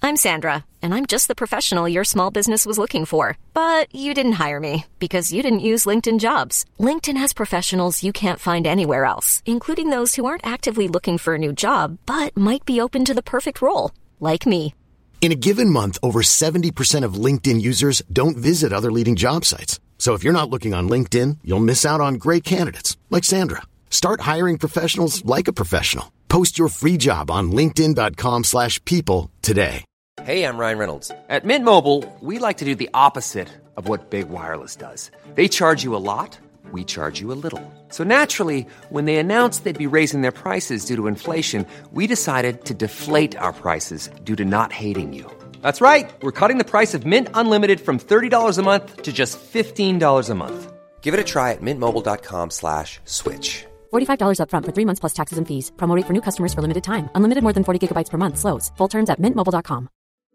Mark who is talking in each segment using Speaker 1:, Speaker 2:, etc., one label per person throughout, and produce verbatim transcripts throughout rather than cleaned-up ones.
Speaker 1: I'm Sandra, and I'm just the professional your small business was looking for. But you didn't hire me because you didn't use LinkedIn Jobs. LinkedIn has professionals you can't find anywhere else, including those who aren't actively looking for a new job, but might be open to the perfect role, like me.
Speaker 2: In a given month, over seventy percent of LinkedIn users don't visit other leading job sites. So if you're not looking on LinkedIn, you'll miss out on great candidates like Sandra. Start hiring professionals like a professional. Post your free job on linkedin dot com slash people today.
Speaker 3: Hey, I'm Ryan Reynolds. At Mint Mobile, we like to do the opposite of what Big Wireless does. They charge you a lot, we charge you a little. So naturally, when they announced they'd be raising their prices due to inflation, we decided to deflate our prices due to not hating you. That's right. We're cutting the price of Mint Unlimited from thirty dollars a month to just fifteen dollars a month. Give it a try at mintmobile.com slash switch.
Speaker 4: forty-five dollars up front for three months plus taxes and fees. Promo rate for new customers for limited time. Unlimited more than forty gigabytes per month. Slows full terms at mint mobile dot com.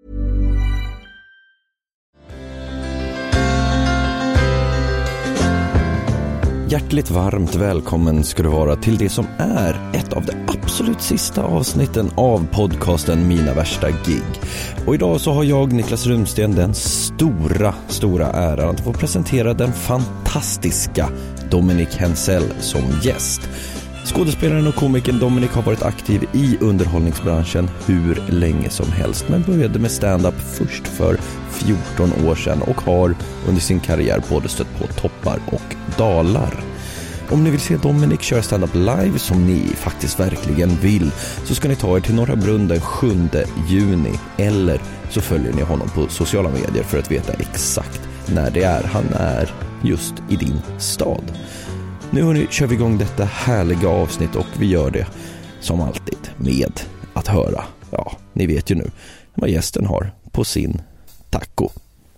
Speaker 5: Hjärtligt varmt välkommen ska du vara till det som är ett av de absolut sista avsnitten av podcasten Mina värsta gig. Och idag så har jag, Niklas Runsten, den stora, stora äran att få presentera den fantastiska Dominic Hensel som gäst. Skådespelaren och komikern Dominic har varit aktiv i underhållningsbranschen hur länge som helst, men började med stand-up först för fjorton år sedan och har under sin karriär både stött på toppar och dalar. Om ni vill se Dominic köra stand-up live, som ni faktiskt verkligen vill, så ska ni ta er till Norra Brunn den sjunde juni, eller så följer ni honom på sociala medier för att veta exakt när det är han är just i din stad. Nu hörni, kör vi igång detta härliga avsnitt och vi gör det som alltid med att höra, ja, ni vet ju nu vad gästen har på sin taco.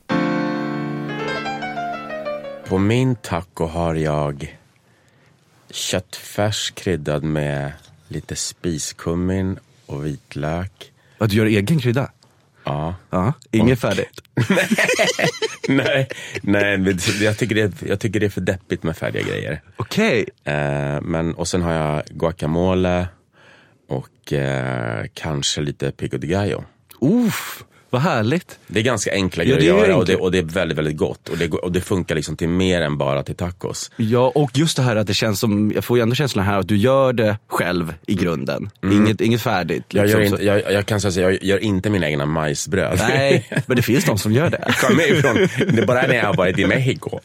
Speaker 6: På min taco har jag köttfärs kryddad med lite spiskummin och vitlök.
Speaker 5: Att du gör egen krydda?
Speaker 6: Ja.
Speaker 5: Ja, inget färdigt.
Speaker 6: nej, nej, nej, jag tycker det jag tycker det är för deppigt med färdiga grejer.
Speaker 5: Okej.
Speaker 6: Okay. Eh, men och sen har jag guacamole och eh, kanske lite pico de gallo.
Speaker 5: Uff. Vad härligt.
Speaker 6: Det är ganska enkla grejer
Speaker 5: ja,
Speaker 6: att göra och det, och det är väldigt, väldigt gott. Och det, och det funkar liksom till mer än bara till tacos.
Speaker 5: Ja, och just det här att det känns som, jag får ju ändå känslan här att du gör det själv i grunden. Mm. Inget, inget färdigt. Liksom.
Speaker 6: Jag, gör inte, jag, jag kan säga så, jag gör inte mina egna majsbröd.
Speaker 5: Nej, men det finns de som gör det.
Speaker 6: Kom ifrån, det är bara när jag har varit i Mexiko.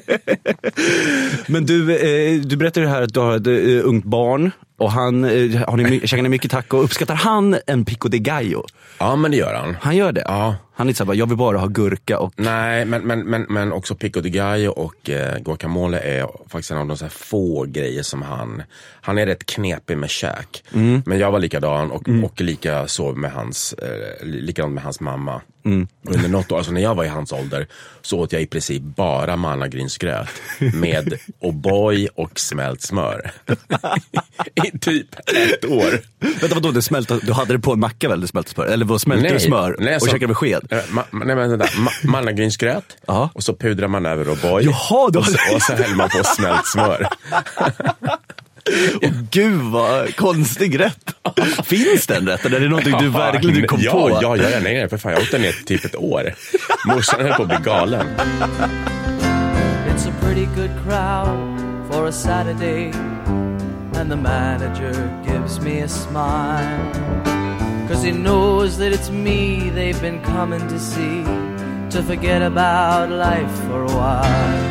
Speaker 5: Men du, eh, du berättade här att du har ett uh, ungt barn. Och han, har ni, käkar ni mycket taco? Uppskattar han en pico de gallo?
Speaker 6: Ja, men det gör han.
Speaker 5: Han gör det?
Speaker 6: Ja.
Speaker 5: Han är inte så här, jag vill bara ha gurka och...
Speaker 6: Nej, men, men, men, men också pico de gallo och eh, guacamole är faktiskt en av de så här få grejer som han... Han är rätt knepig med käk. Mm. Men jag var likadan och, mm. och lika så med hans, eh, likadant med hans mamma. Mm. Under något år, alltså när jag var i hans ålder, så åt jag i princip bara mannagrynsgröt med O'boy och smält smör. I typ ett år.
Speaker 5: Vänta, vadå, det smälte, du hade det på en macka väl, det smälte smör? Eller vad smälte du smör nej, och så, käkade med sked?
Speaker 6: Äh, ma, nej men sådär, ma, mannagrynsgröt och så pudrar man över O'boy.
Speaker 5: Jaha, då...
Speaker 6: och, så, och så häller man på smält smör.
Speaker 5: Och gud vad konstig rätt. Finns den rätten? Är det någonting du verkligen du kom
Speaker 6: ja,
Speaker 5: på?
Speaker 6: Ja, ja, nej, nej, för fan, jag åt den i typ ett år. Morsan höll på att bli galen.
Speaker 7: It's a pretty good crowd for a Saturday, and the manager gives me a smile, 'cause he knows that it's me they've been coming to see, to forget about life for a while.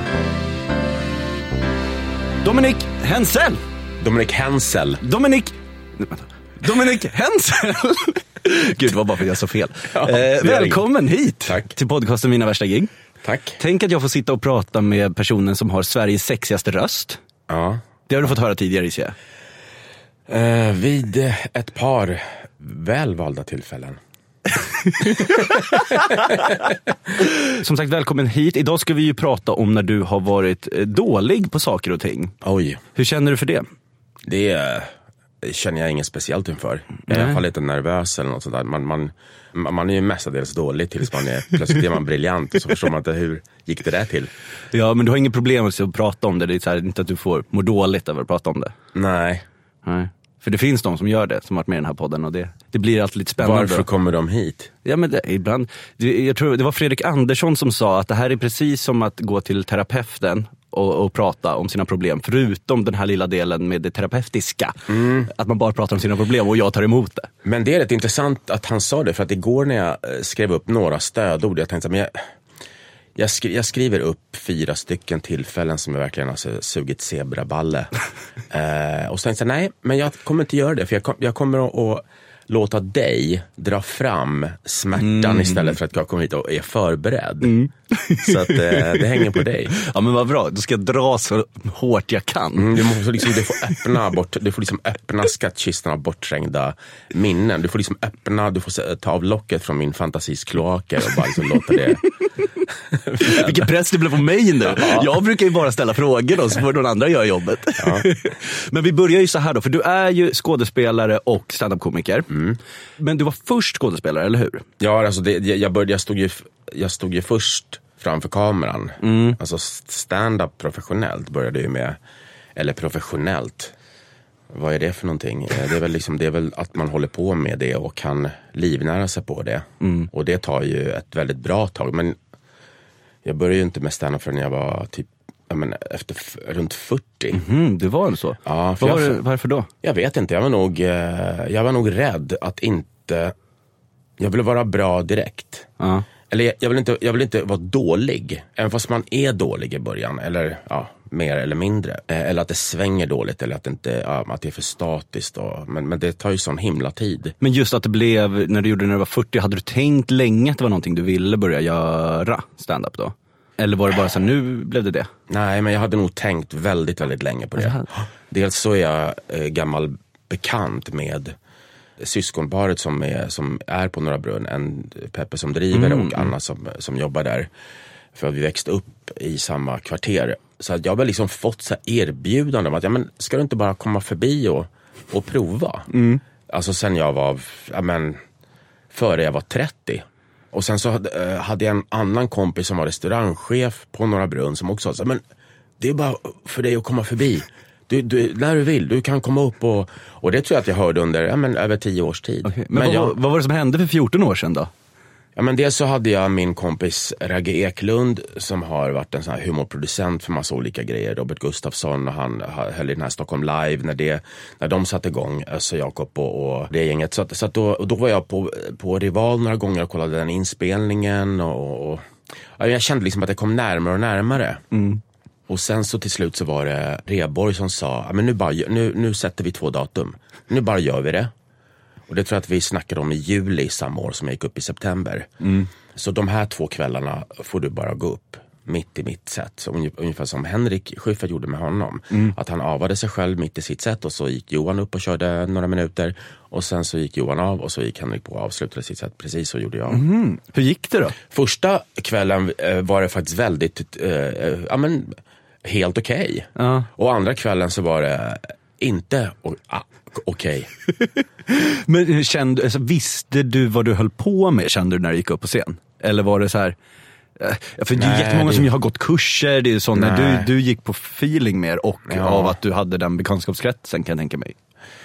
Speaker 5: Dominic Hensel!
Speaker 6: Dominic Hensel.
Speaker 5: Dominic... Dominic Hensel! Gud, det var bara för att jag sa fel. Ja, eh, välkommen hit.
Speaker 6: Tack.
Speaker 5: Till podcasten Mina värsta gig.
Speaker 6: Tack.
Speaker 5: Tänk att jag får sitta och prata med personen som har Sveriges sexigaste röst.
Speaker 6: Ja.
Speaker 5: Det har du fått höra tidigare, ser
Speaker 6: jag. Eh, vid ett par välvalda tillfällen.
Speaker 5: Som sagt, välkommen hit. Idag ska vi ju prata om när du har varit dålig på saker och ting.
Speaker 6: Oj.
Speaker 5: Hur känner du för det?
Speaker 6: Det känner jag inget speciellt inför. Jag är i alla fall lite nervös eller något sånt där. Man, man, man är ju mestadels dålig tills man är, plötsligt är man briljant och så förstår man inte hur gick det där till.
Speaker 5: Ja, men du har inget problem med att prata om det. Det är så här, inte att du får må dåligt över att prata om det.
Speaker 6: Nej.
Speaker 5: Nej.
Speaker 8: För det finns de som gör det, som varit med i den här podden, och det, det blir alltid lite spännande.
Speaker 6: Varför kommer de hit?
Speaker 8: Ja, men det, ibland, det, jag tror det var Fredrik Andersson som sa att det här är precis som att gå till terapeuten och, och prata om sina problem, förutom den här lilla delen med det terapeutiska. Mm. Att man bara pratar om sina problem och jag tar emot det.
Speaker 6: Men det är rätt intressant att han sa det, för att igår när jag skrev upp några stödord, jag tänkte men jag, jag, skri, jag skriver upp fyra stycken tillfällen som jag verkligen har sugit zebraballe. eh, och så tänkte jag, nej, men jag kommer inte göra det, för jag, kom, jag kommer att, att låta dig dra fram smärtan mm. istället för att jag kommer hit och är förberedd. Mm. Så att eh, det hänger på dig.
Speaker 8: Ja, men vad bra, då ska jag dra så hårt jag kan.
Speaker 6: Mm, du, måste liksom, du, får öppna bort, du får liksom öppna skattkistan av bortträngda minnen. Du får liksom öppna, du får ta av locket från min fantasis kloaker och bara liksom låta det.
Speaker 8: Vilken press det blev på mig nu. Ja. Jag brukar ju bara ställa frågor då, så får någon andra göra jobbet. Ja. Men vi börjar ju så här då, för du är ju skådespelare och stand-up-komiker. Mm. Men du var först skådespelare, eller hur?
Speaker 6: Ja, alltså det, jag, började, jag, stod ju, jag stod ju först framför kameran. Mm. Alltså stand-up professionellt började ju med, eller professionellt. Vad är det för någonting? Det är väl liksom, det är väl att man håller på med det och kan livnära sig på det. Mm. Och det tar ju ett väldigt bra tag. Men jag började ju inte med stand-up förrän jag var typ, jag menar, efter f- runt fyrtio.
Speaker 8: Mm, det var det så?
Speaker 6: Ja,
Speaker 8: Var
Speaker 6: jag,
Speaker 8: det, varför då?
Speaker 6: Jag vet inte, jag var nog, jag var nog rädd att inte, jag ville vara bra direkt. Uh. Eller jag, jag, vill inte, jag vill inte vara dålig, även fast man är dålig i början, eller ja, mer eller mindre. Eller att det svänger dåligt, eller att det, inte, ja, att det är för statiskt. Och, men, men det tar ju sån himla tid.
Speaker 8: Men just att det blev, när du gjorde det när du var fyrtio, hade du tänkt länge att det var någonting du ville börja göra stand-up då? Eller var det bara så nu blev det det?
Speaker 6: Nej, men jag hade nog tänkt väldigt, väldigt länge på det. Alltså. Dels så är jag eh, gammal bekant med syskonparet som är, som är på Norra Brunn. En Peppe som driver mm. och Anna som, som jobbar där. För vi växte upp i samma kvarter. Så att jag har väl liksom fått så här erbjudande om att ja, men ska du inte bara komma förbi och, och prova? Mm. Alltså sen jag var, ja men, före jag var trettio. Och sen så hade, hade jag en annan kompis som var restaurangchef på Norra Brunn som också sa, men det är bara för dig att komma förbi. Du, du, när du vill, du kan komma upp och, och det tror jag att jag hörde under ja, men, över tio års tid.
Speaker 8: Okay. Men, men vad, jag, vad var det som hände för fjorton år sedan då?
Speaker 6: Ja, men dels så hade jag min kompis Ragge Eklund som har varit en sån här humorproducent för massa olika grejer. Robert Gustafsson, och han höll i den här Stockholm Live när, det, när de satte igång, Össe Jakob och, och det gänget. Så, att, så att då, och då var jag på, på Rival några gånger och kollade den inspelningen. Och, och ja, jag kände liksom att det kom närmare och närmare. Mm. Och sen så till slut så var det Reborg som sa, ja, men nu, bara, nu, nu sätter vi två datum. Nu bara gör vi det. Och det tror jag att vi snackade om i juli samma år som jag gick upp i september. Mm. Så de här två kvällarna får du bara gå upp mitt i mitt sätt. Så ungefär som Henrik Schyffert gjorde med honom. Mm. Att han avade sig själv mitt i sitt sätt och så gick Johan upp och körde några minuter. Och sen så gick Johan av och så gick Henrik på och avslutade sitt sätt. Precis så gjorde jag.
Speaker 8: Mm. Hur gick det då?
Speaker 6: Första kvällen eh, var det faktiskt väldigt, eh, eh, ja men helt okej. Okay. Uh. Och andra kvällen så var det inte ah, okej. Okay.
Speaker 8: Men kände, alltså, visste du vad du höll på med, kände du när du gick upp på scen? Eller var det så här, för det är ju jättemånga det... som har gått kurser, det är så när du, du gick på feeling mer och ja. Av att du hade den bekantskapskretsen, kan jag tänka mig.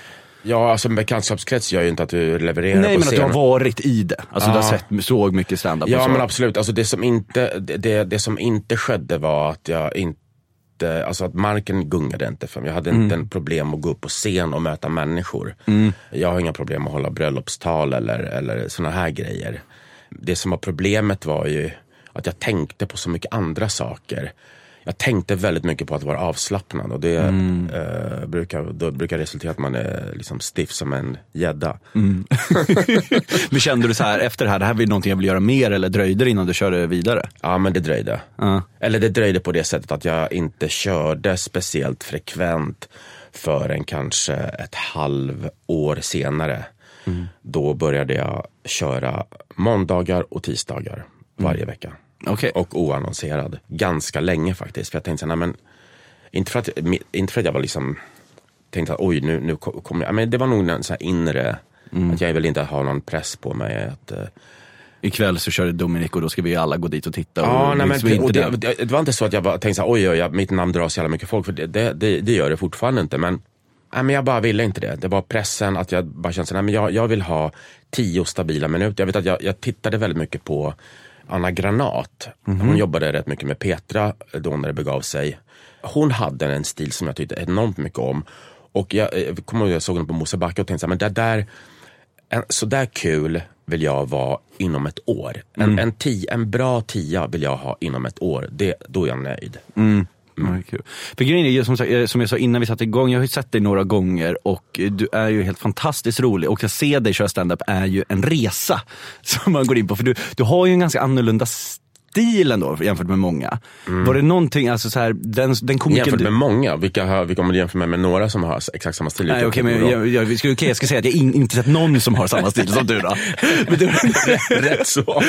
Speaker 6: Ja, alltså en bekantskapskrets gör ju inte att du levererar.
Speaker 8: Nej,
Speaker 6: på
Speaker 8: men
Speaker 6: scen.
Speaker 8: Att du har varit i det. Alltså ja. Du har sett så mycket stand-up.
Speaker 6: Ja,
Speaker 8: och så.
Speaker 6: Men absolut. Alltså det som inte, det, det som inte skedde var att jag inte, alltså att marken gungade inte för mig. Jag hade mm. inte en problem att gå upp på scen och möta människor. Mm. Jag har inga problem att hålla bröllopstal eller, eller såna här grejer. Det som var problemet var ju att jag tänkte på så mycket andra saker. Jag tänkte väldigt mycket på att vara avslappnad och det mm. eh, brukar, då brukar resultera att man är liksom stiff som en gädda. Mm.
Speaker 8: Men kände du så här efter det här, det här var någonting jag vill göra mer, eller dröjde det innan du körde vidare?
Speaker 6: Ja, men det dröjde. Uh. Eller det dröjde på det sättet att jag inte körde speciellt frekvent förrän kanske ett halvår senare. Mm. Då började jag köra måndagar och tisdagar varje mm. vecka.
Speaker 8: Okay.
Speaker 6: Och oannonserad. Ganska länge faktiskt. För jag tänkte så här, men inte för att, inte för att jag var liksom tänkte att oj, nu, nu kommer jag. Men det var nog en så här inre mm. att jag vill inte ha någon press på mig att... Uh,
Speaker 8: ikväll så körde Dominik och då ska vi alla gå dit och titta. Och
Speaker 6: ja, nej, men, och det, det, det var inte så att jag bara tänkte så här, oj, oj, jag, mitt namn drar så jävla mycket folk. För det, det, det, det gör det fortfarande inte. Men Nej, men jag bara ville inte det. Det var pressen att jag bara kände så, nej, men jag, jag vill ha tio stabila minuter. Jag vet att jag, jag tittade väldigt mycket på Anna Granat. Mm-hmm. Hon jobbade rätt mycket med Petra då när det begav sig. Hon hade en stil som jag tyckte enormt mycket om. Och jag, jag kommer ihåg jag såg henne på Mosebacke och tänkte så här, men det där, en, så där kul vill jag vara inom ett år. En, mm. en, tia, en bra tia vill jag ha inom ett år. Det, då är jag nöjd.
Speaker 8: Mm. Mm. Ja, kul. För grejen är ju som, som jag sa innan vi satte igång, jag har ju sett dig några gånger och du är ju helt fantastiskt rolig och att se dig köra stand-up är ju en resa som man går in på, för du, du har ju en ganska annorlunda stil ändå jämfört med många. Mm. Var det någonting, alltså så här, den, den komikern
Speaker 6: jämfört
Speaker 8: du...
Speaker 6: med många? Vilka har, vi kommer jämföra med, med några som har exakt samma stil?
Speaker 8: Nej, okej, men jag, jag, jag, okay, jag ska säga att jag in, inte sett någon som har samma stil som du då. Men du...
Speaker 6: Rätt så.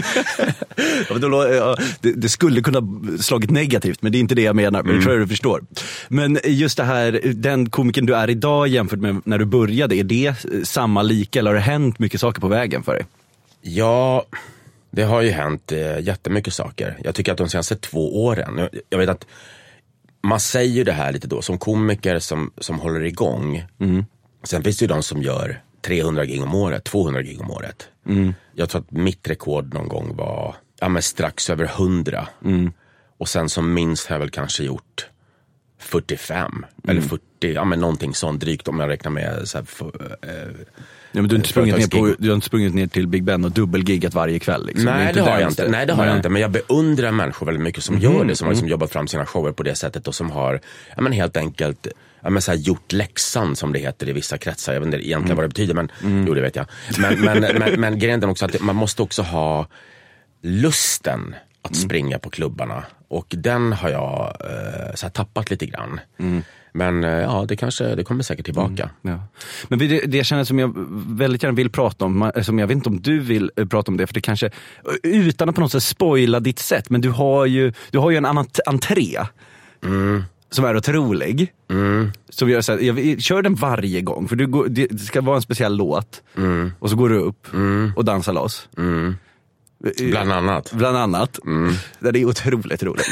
Speaker 8: Ja, men då, ja, det, det skulle kunna slagit negativt, men det är inte det jag menar, men mm. det tror jag du förstår. Men just det här, den komikern du är idag jämfört med när du började, är det samma lika eller har det hänt mycket saker på vägen för dig?
Speaker 6: Ja... Det har ju hänt eh, jättemycket saker. Jag tycker att de senaste två åren, jag vet att man säger ju det här lite då, som komiker som, som håller igång. Mm. Sen finns det ju de som gör trehundra gig om året, tvåhundra gig om året. Mm. Jag tror att mitt rekord någon gång var ja, men strax över hundra. Mm. Och sen som minst har jag väl kanske gjort fyrtiofem mm. eller fyrtio, ja men någonting sånt drygt om jag räknar med så här, för, eh,
Speaker 8: ja, men du har, inte sprungit ner på, du har inte sprungit ner till Big Ben och dubbelgiggat varje kväll liksom.
Speaker 6: Nej,
Speaker 8: det,
Speaker 6: det har jag inte. Nej, det har
Speaker 8: Nej.
Speaker 6: jag inte. Men jag beundrar människor väldigt mycket som mm. gör det. Som har liksom jobbat fram sina shower på det sättet. Och som har ja, men helt enkelt ja, men så här, gjort läxan som det heter i vissa kretsar. Jag vet inte egentligen mm. vad det betyder. Men, mm. jo, det vet jag. Men, men, men, men, men grejen är också att man måste också ha lusten att mm. springa på klubbarna. Och den har jag eh, så här, tappat lite grann. Mm. Men ja, det kanske det kommer säkert tillbaka.
Speaker 8: Mm, ja. Men det, det jag känner som jag väldigt gärna vill prata om, som jag vet inte om du vill prata om det, för det kanske, utan att på något sätt spoila ditt sätt, men du har ju, du har ju en annan t- entré mm. som är otrolig. Mm. Så vi gör så här, jag kör den varje gång, för du går, det ska vara en speciell låt och så går du upp och dansar loss.
Speaker 6: Mm. Bland annat.
Speaker 8: Bland annat. Mm. Det är otroligt roligt.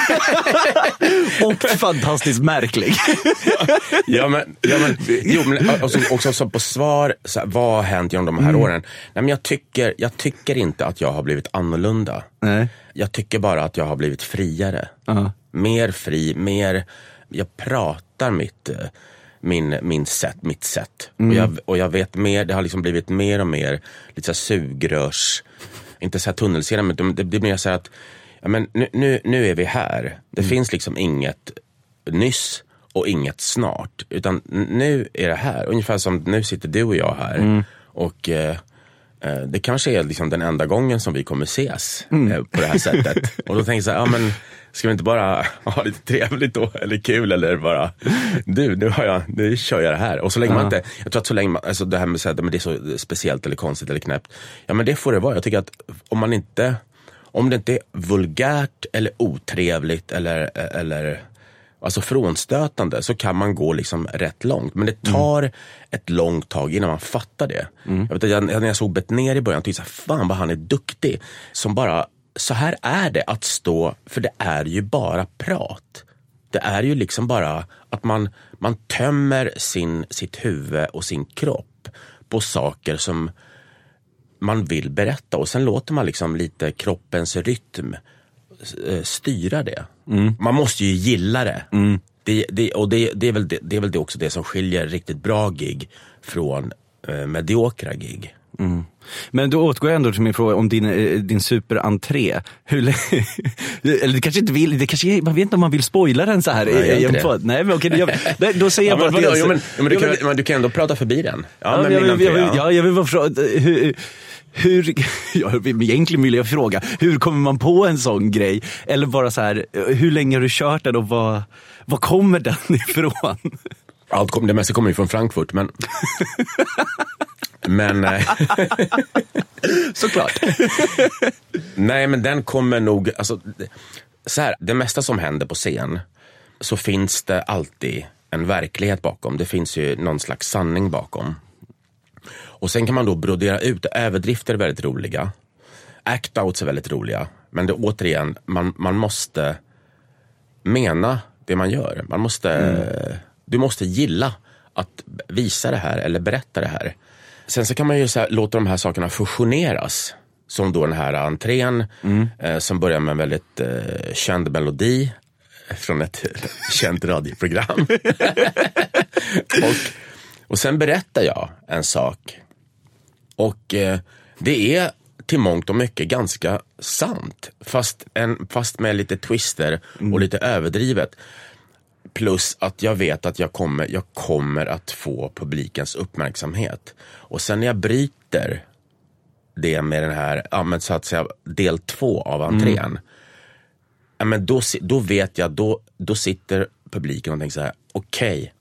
Speaker 8: Och fantastiskt märklig.
Speaker 6: ja, men, ja, men, jo, men också, också så på svar, så här, vad har hänt genom de här mm. åren? Nej, men jag tycker, jag tycker inte att jag har blivit annorlunda. Nej. Jag tycker bara att jag har blivit friare. Uh-huh. Mer fri, mer, jag pratar mitt, min, min sätt, mitt sätt. Mm. Och, jag, och jag vet mer, det har liksom blivit mer och mer lite så här sugrörs, inte så här tunnelserie, men det, det blir så här att ja, men nu, nu, nu är vi här. Det mm. finns liksom inget nyss och inget snart. Utan nu är det här. Ungefär som nu sitter du och jag här. Mm. Och eh, det kanske är liksom den enda gången som vi kommer ses mm. eh, på det här sättet. Och då tänker jag så här, ja men ska vi inte bara ha lite trevligt då? Eller kul, eller bara du, nu har jag, nu kör jag det här. Och så länge ja. man inte, jag tror att så länge man, alltså det här med att det är så speciellt eller konstigt eller knäppt. Ja men det får det vara. Jag tycker att om man inte, om det inte är vulgärt eller otrevligt eller, eller alltså frånstötande, så kan man gå liksom rätt långt. Men det tar mm. ett långt tag innan man fattar det. Mm. Jag vet, jag, när jag såg Bettner i början tyckte jag, fan vad han är duktig. Som bara, så här är det att stå, för det är ju bara prat. Det är ju liksom bara att man, man tömmer sin, sitt huvud och sin kropp på saker som man vill berätta. Och sen låter man liksom lite kroppens rytm styra det. Mm. Man måste ju gilla det. Mm. det, det och det, det, är väl det, det är väl det också det som skiljer riktigt bra gig från eh, mediokra gig.
Speaker 8: Mm. Men då återgår jag ändå till min fråga om din, din superentré. Hur, eller det kanske inte vill, det kanske, man vet inte om man vill spoila den så här.
Speaker 6: Nej, jag
Speaker 8: på, nej men okej, jag, då säger jag
Speaker 6: ja,
Speaker 8: bara
Speaker 6: men,
Speaker 8: det.
Speaker 6: Ja, men, men, du kan, men du kan ändå prata förbi den. Ja,
Speaker 8: ja,
Speaker 6: men
Speaker 8: jag,
Speaker 6: min entré,
Speaker 8: jag, jag,
Speaker 6: ja.
Speaker 8: ja, jag vill bara fråga, hur, hur ja, egentligen vill jag fråga, hur kommer man på en sån grej? Eller bara så här, hur länge har du kört den och vad, vad kommer den ifrån?
Speaker 6: Allt kom, det mesta kommer ju från Frankfurt, men men
Speaker 8: såklart.
Speaker 6: Nej, men den kommer nog, alltså så här, det mesta som händer på scen, så finns det alltid en verklighet bakom. Det finns ju någon slags sanning bakom. Och sen kan man då brodera ut, överdrifter är väldigt roliga. Act-outs är väldigt roliga. Men det återigen, man, man måste mena det man gör. Man måste, mm. du måste gilla att visa det här eller berätta det här. Sen så kan man ju så här, låta de här sakerna fusioneras. Som då den här entrén mm. eh, som börjar med en väldigt eh, känd melodi från ett känt radioprogram. och, och sen berättar jag en sak. Och eh, det är till mångt och mycket ganska sant. Fast, en, fast med lite twister mm. och lite överdrivet. Plus att jag vet att jag kommer, jag kommer att få publikens uppmärksamhet. Och sen när jag bryter det med den här, ja, men så att säga, del två av entrén. Mm. Ja, men då, då vet jag, då, då sitter publiken och tänker så här: okej. Okay,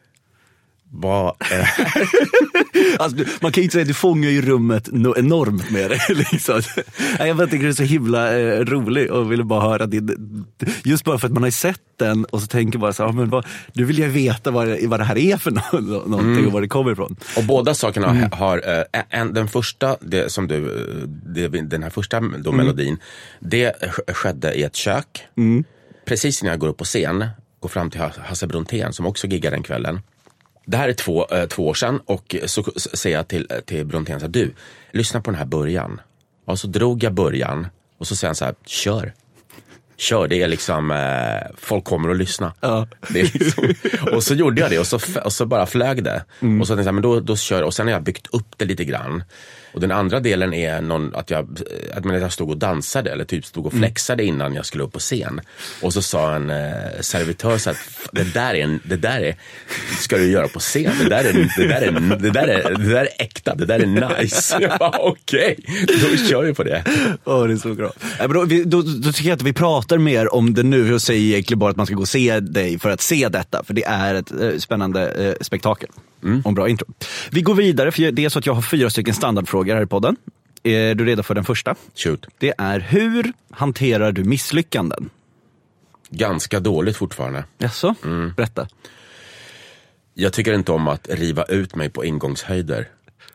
Speaker 6: vad är det här?
Speaker 8: Alltså, man kan ju inte säga att du fångar ju rummet enormt med det. Liksom. Jag bara tycker det är så himla eh, roligt och ville bara höra din, just bara för att man har sett den och så tänker bara så här, men vad, nu vill jag veta vad, vad det här är för no- någonting mm. och var det kommer ifrån.
Speaker 6: Och båda sakerna mm. har, äh, en, den första, det, som du, det, den här första då, mm. melodin, det skedde i ett kök. Mm. Precis när jag går upp på scen, går fram till Hasse Brontén som också giggar den kvällen. Det här är två, äh, två år sedan och så säger jag till, till Brontén så här: du, lyssna på den här början. Och så drog jag början och så säger han så här: kör. Kör, det är liksom, äh, folk kommer att lyssna. Ja. Det är liksom, och så gjorde jag det och så, och så bara flög det. Mm. Och så tänkte jag, men då, då kör, och sen har jag byggt upp det lite grann. Och den andra delen är någon, att, jag, att jag stod och dansade eller typ stod och flexade mm. innan jag skulle upp på scen. Och så sa en eh, servitör så att det där är, en, det där är, ska du göra på scen. Det där är, det där är, det där är, det där är äkta, det där är nice. Jag bara, okej, okay, då kör vi på det.
Speaker 8: Åh, oh, det är så bra. Ja, men då, vi, då, då tycker jag att vi pratar mer om det nu och säger egentligen bara att man ska gå och se dig för att se detta. För det är ett eh, spännande eh, spektakel. Mm. Och en bra intro. Vi går vidare, för det är så att jag har fyra stycken standardfrågor här i podden. Är du redo för den första?
Speaker 6: Shoot.
Speaker 8: Det är: hur hanterar du misslyckanden?
Speaker 6: Ganska dåligt fortfarande.
Speaker 8: Jaså? Mm. Berätta.
Speaker 6: Jag tycker inte om att riva ut mig på ingångshöjder.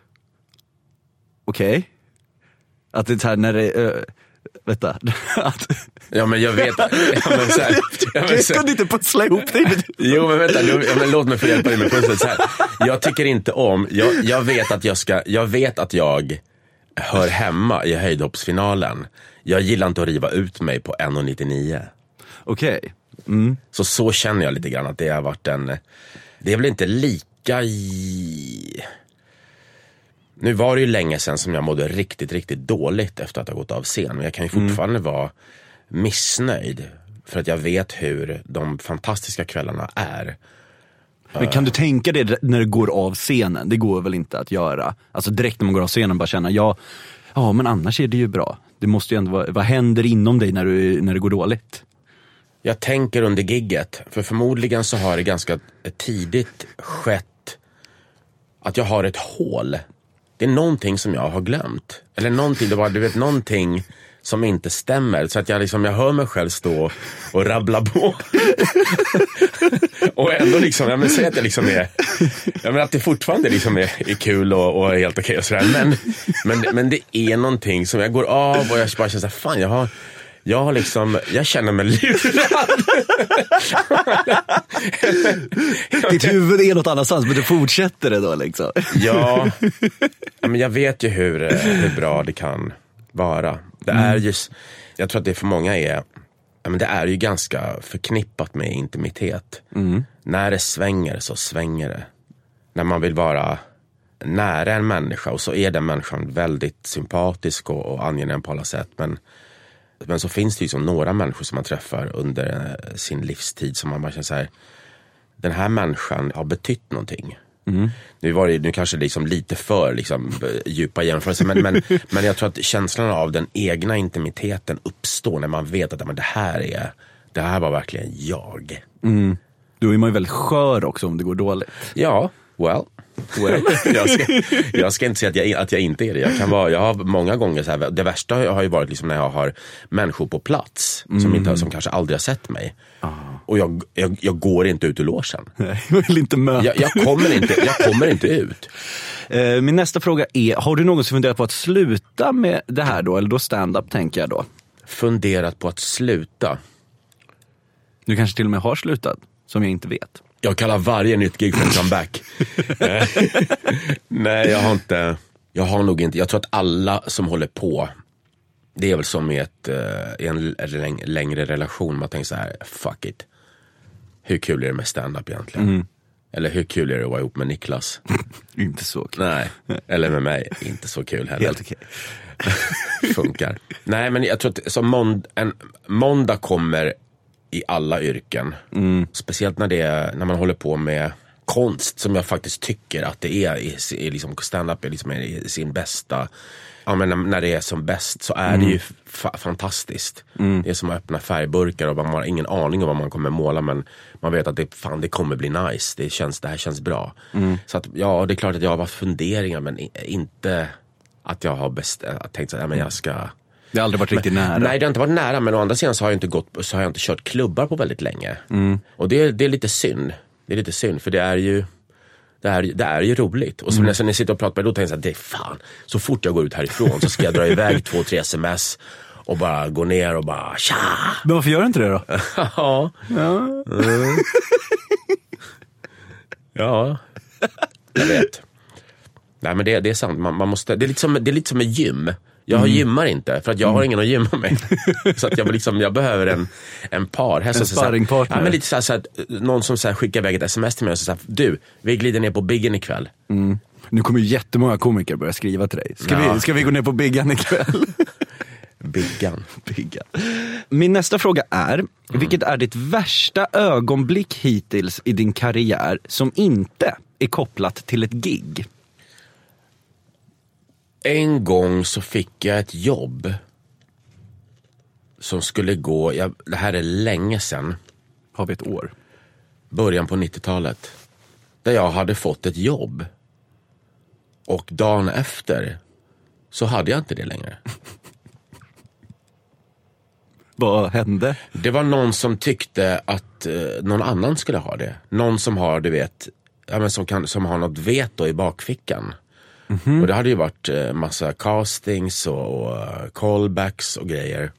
Speaker 8: Okej. Okay. Att det är så här när det... Uh... Vänta.
Speaker 6: Ja, men jag vet. Ja, men så här, ja, men
Speaker 8: du ska inte pussla ihop dig.
Speaker 6: Jo, men vänta. Ja, men låt mig få hjälpa dig med pusslet. Så här. Jag tycker inte om... Jag, jag, vet att jag, ska, jag vet att jag hör hemma i höjdhoppsfinalen. Jag gillar inte att riva ut mig på en nittionio.
Speaker 8: Okej. Okay. Mm.
Speaker 6: Så så känner jag lite grann att det har varit en... Det är väl inte lika... I... Nu var det ju länge sedan som jag mådde riktigt, riktigt dåligt efter att ha gått av scen. Men jag kan ju fortfarande mm. vara missnöjd. För att jag vet hur de fantastiska kvällarna är.
Speaker 8: Men kan du tänka det när du går av scenen? Det går väl inte att göra. Alltså direkt när man går av scenen bara känna, ja, ja men annars är det ju bra. Det måste ju ändå vara, vad händer inom dig när du, när det går dåligt?
Speaker 6: Jag tänker under gigget. För förmodligen så har det ganska tidigt skett att jag har ett hål. Det är någonting som jag har glömt. Eller någonting, det var, du vet, någonting som inte stämmer. Så att jag liksom, jag hör mig själv stå och rabbla på. Och ändå liksom, jag menar, säg att jag liksom är, jag menar att det fortfarande liksom är, är kul och, och är helt okej och sådär. Men, men, men det är någonting som jag går av och jag bara känner så här, fan, jag har, jag har liksom, jag känner mig lurad.
Speaker 8: Ditt huvud är något annanstans, men du fortsätter det då liksom.
Speaker 6: Ja, men jag vet ju hur, hur bra det kan vara. Det är just, jag tror att det för många är, men det är ju ganska förknippat med intimitet. Mm. När det svänger så svänger det. När man vill vara nära en människa och så är den människan väldigt sympatisk och, och angenäm på alla sätt, men Men så finns det ju som några människor som man träffar under sin livstid som man bara känner så här, den här människan har betytt någonting. Mm. Nu var det nu kanske liksom lite för liksom, djupa jämförelser, men, men, men jag tror att känslan av den egna intimiteten uppstår när man vet att men det här är, det här var verkligen jag.
Speaker 8: Mm. Då är man ju väldigt skör också om det går dåligt.
Speaker 6: Ja, well... well jag, ska, jag ska inte säga att jag, att jag inte är det. Jag, kan vara, jag har många gånger så här, det värsta har ju varit liksom när jag har människor på plats mm. som, inte, som kanske aldrig har sett mig. Ah. Och jag, jag, jag går inte ut ur logen.
Speaker 8: Nej, jag vill inte möta.
Speaker 6: Jag, jag, kommer inte, jag kommer inte ut.
Speaker 8: Uh, min nästa fråga är, har du någonsin funderat på att sluta med det här då? Eller då stand-up tänker jag då.
Speaker 6: Funderat på att sluta?
Speaker 8: Du kanske till och med har slutat, som jag inte vet.
Speaker 6: Jag kallar varje nytt gig för en comeback. Nej, jag har inte... Jag har nog inte... Jag tror att alla som håller på... Det är väl som i, ett, i en läng- längre relation. Man tänker så här, fuck it. Hur kul är det med stand-up egentligen? Mm. Eller hur kul är det att vara ihop med Niklas?
Speaker 8: Inte så kul.
Speaker 6: Nej, eller med mig. Inte så kul heller.
Speaker 8: Helt okej.
Speaker 6: Funkar. Nej, men jag tror att som månd- en måndag kommer i alla yrken. Mm. Speciellt när, det är, när man håller på med konst, som jag faktiskt tycker att det är i, i liksom stand-up är liksom i sin bästa... Ja, men när, när det är som bäst så är mm. det ju fa- fantastiskt. Mm. Det är som att öppna färgburkar och man har ingen aning om vad man kommer måla, men man vet att det, fan, det kommer bli nice. Det, känns, det här känns bra. Mm. Så att, ja, det är klart att jag har varit funderingar, men inte att jag har bäst, att tänkt så här, men jag ska...
Speaker 8: Det har aldrig varit riktigt nära.
Speaker 6: Nej, det har inte varit nära, men å andra sidan så har jag inte, gått, så har jag inte kört klubbar på väldigt länge. Mm. Och det, det är lite synd. Det är lite synd, för det är ju... Det är, det är ju roligt. Och så mm. när jag sitter och pratar med då tänker jag att det är fan. Så fort jag går ut härifrån så ska jag dra iväg två, tre sms och bara gå ner och bara tja.
Speaker 8: Men varför gör du inte det då?
Speaker 6: Ja. Ja. Mm. Ja. Jag vet. Nej, men det, det är sant. Man, man måste, det, är lite som, det är lite som en gym. Jag mm. gymmar inte, för att jag har ingen att gymma med. Så att jag, liksom, jag behöver en, en par.
Speaker 8: En sparringpartner.
Speaker 6: Ja, men lite så här, så här, någon som så här, skickar iväg ett sms till mig och säger du, vi glider ner på Biggen ikväll.
Speaker 8: Mm. Nu kommer ju jättemånga komiker börja skriva till dig. Ska, ja. vi, ska vi gå ner på Biggen ikväll?
Speaker 6: Biggan.
Speaker 8: Biggan. Min nästa fråga är, mm. vilket är ditt värsta ögonblick hittills i din karriär som inte är kopplat till ett gig?
Speaker 6: En gång så fick jag ett jobb som skulle gå, jag, det här är länge sedan.
Speaker 8: Har vi ett år?
Speaker 6: Början på nittiotalet. Där jag hade fått ett jobb. Och dagen efter så hade jag inte det längre.
Speaker 8: Vad hände?
Speaker 6: Det var någon som tyckte att eh, någon annan skulle ha det. Någon som har, du vet, ja, men som, kan, som har något veto i bakfickan. Mm-hmm. Och det hade ju varit eh, massa castings och, och callbacks och grejer.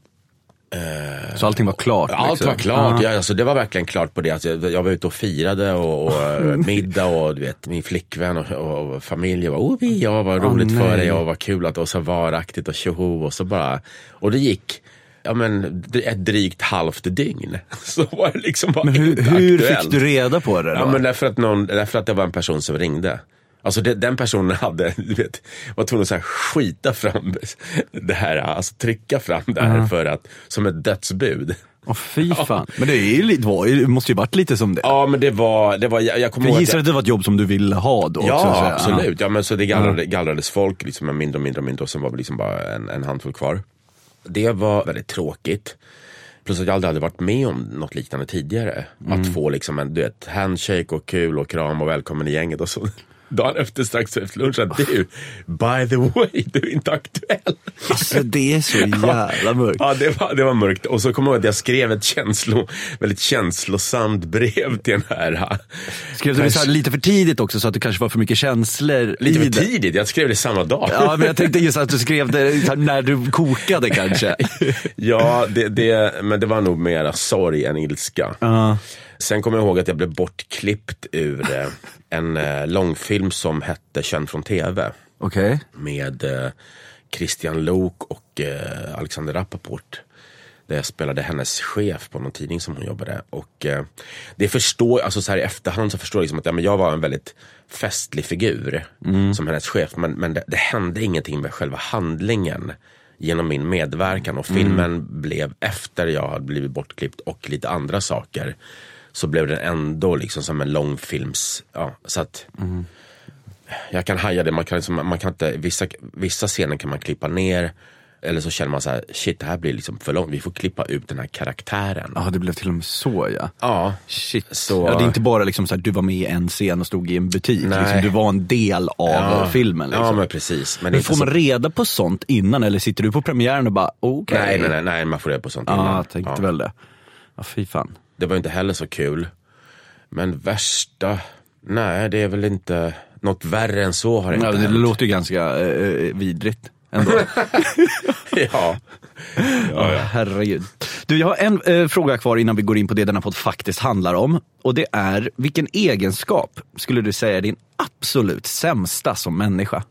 Speaker 8: Eh, så allting var klart?
Speaker 6: Allt
Speaker 8: liksom.
Speaker 6: var klart, ja, alltså, det var verkligen klart på det. Alltså, jag, jag var ute och firade och, och middag och du vet, min flickvän och, och familj var, oh, vi, ja, vad roligt oh, för dig och vad kul att det var så varaktigt och tjoho och så bara, och det gick ja, men ett drygt halvt dygn. Så var det liksom bara.
Speaker 8: Men hur, hur fick du reda på det då?
Speaker 6: Ja, men därför att, någon, därför att det var en person som ringde. Alltså det, den personen hade, du vet, var tvungen att så här skita fram det här, alltså trycka fram det här uh-huh. för att, som ett dödsbud.
Speaker 8: Åh, fy fan. Ja. Men det, är ju, det måste ju varit lite som det.
Speaker 6: Ja, men det var, det var jag, jag kommer ihåg
Speaker 8: att... gissar att det var ett jobb som du ville ha då?
Speaker 6: Ja,
Speaker 8: också,
Speaker 6: absolut. Ja, men så det gallrade, gallrades folk liksom med mindre och mindre och mindre och sen var det liksom bara en, en handfull kvar. Det var väldigt tråkigt. Plus att jag aldrig hade varit med om något liknande tidigare. Mm. Att få liksom en, du vet, handshake och kul och kram och välkommen i gänget och så. Dagen efter, strax efter lunchen, du, by the way, du är inte aktuell.
Speaker 8: Alltså det är så jävla mörkt.
Speaker 6: Ja, det var, det var mörkt. Och så kommer jag ihåg att jag skrev ett känslo, väldigt känslosamt brev till den här.
Speaker 8: Skrev du det så här lite för tidigt också så att det kanske var för mycket känslor?
Speaker 6: Lite för tidigt, jag skrev det samma dag.
Speaker 8: Ja, men jag tänkte just att du skrev det när du kokade kanske.
Speaker 6: Ja, det, det, men det var nog mera sorg än ilska.
Speaker 8: Uh.
Speaker 6: Sen kommer jag ihåg att jag blev bortklippt ur eh, en eh, långfilm som hette Känd från T V.
Speaker 8: Okej. Okay.
Speaker 6: Med eh, Christian Lok och eh, Alexander Rappaport. Där jag spelade hennes chef på någon tidning som hon jobbade. Och eh, det förstår, alltså så här i efterhand så förstår jag liksom att ja, men jag var en väldigt festlig figur mm. som hennes chef. Men, men det, det hände ingenting med själva handlingen genom min medverkan. Och filmen mm. blev, efter jag hade blivit bortklippt och lite andra saker, så blev den ändå liksom som en långfilms, ja, så att mm. jag kan haja det, man kan, liksom, man kan inte, vissa, vissa scener kan man klippa ner, eller så känner man så här, shit, det här blir liksom för långt, vi får klippa ut den här karaktären.
Speaker 8: Ja, det blev till och med så, ja.
Speaker 6: Ja.
Speaker 8: Shit. Så... Ja, det är inte bara liksom så här, du var med i en scen och stod i en butik, liksom, du var en del av
Speaker 6: ja.
Speaker 8: filmen. Liksom.
Speaker 6: Ja, men precis. Men,
Speaker 8: men får man så... reda på sånt innan, eller sitter du på premiären och bara, okej? Okay.
Speaker 6: Nej, nej, nej, nej, man får reda på sånt innan.
Speaker 8: Ja, jag tänkte ja. väl det. Ja, fy fan.
Speaker 6: Det var inte heller så kul. Men värsta, nej, det är väl inte något värre än så har det inte
Speaker 8: ja, det
Speaker 6: hänt.
Speaker 8: låter ju ganska eh, vidrigt ändå.
Speaker 6: ja. Ja, ja.
Speaker 8: Herregud. Du, jag har en eh, fråga kvar innan vi går in på det denna podd faktiskt handlar om. Och det är, vilken egenskap skulle du säga är din absolut sämsta som människa?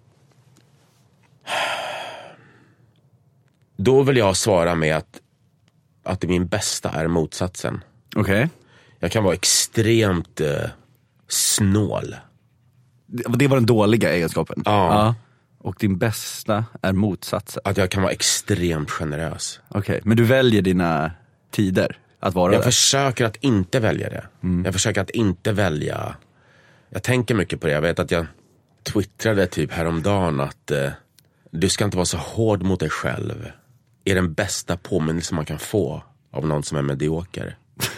Speaker 6: Då vill jag svara med att, att det min bästa är motsatsen.
Speaker 8: Okej. Okay.
Speaker 6: Jag kan vara extremt eh, snål.
Speaker 8: Det, det var den dåliga egenskapen?
Speaker 6: Ja. ja.
Speaker 8: Och din bästa är motsatsen?
Speaker 6: Att jag kan vara extremt generös.
Speaker 8: Okej, okay. Men du väljer dina tider att vara
Speaker 6: Jag
Speaker 8: där?
Speaker 6: försöker att inte välja det. Mm. Jag försöker att inte välja... Jag tänker mycket på det. Jag vet att jag twittrade typ häromdagen att eh, du ska inte vara så hård mot dig själv. Är den bästa påminnelse man kan få av någon som är medioker.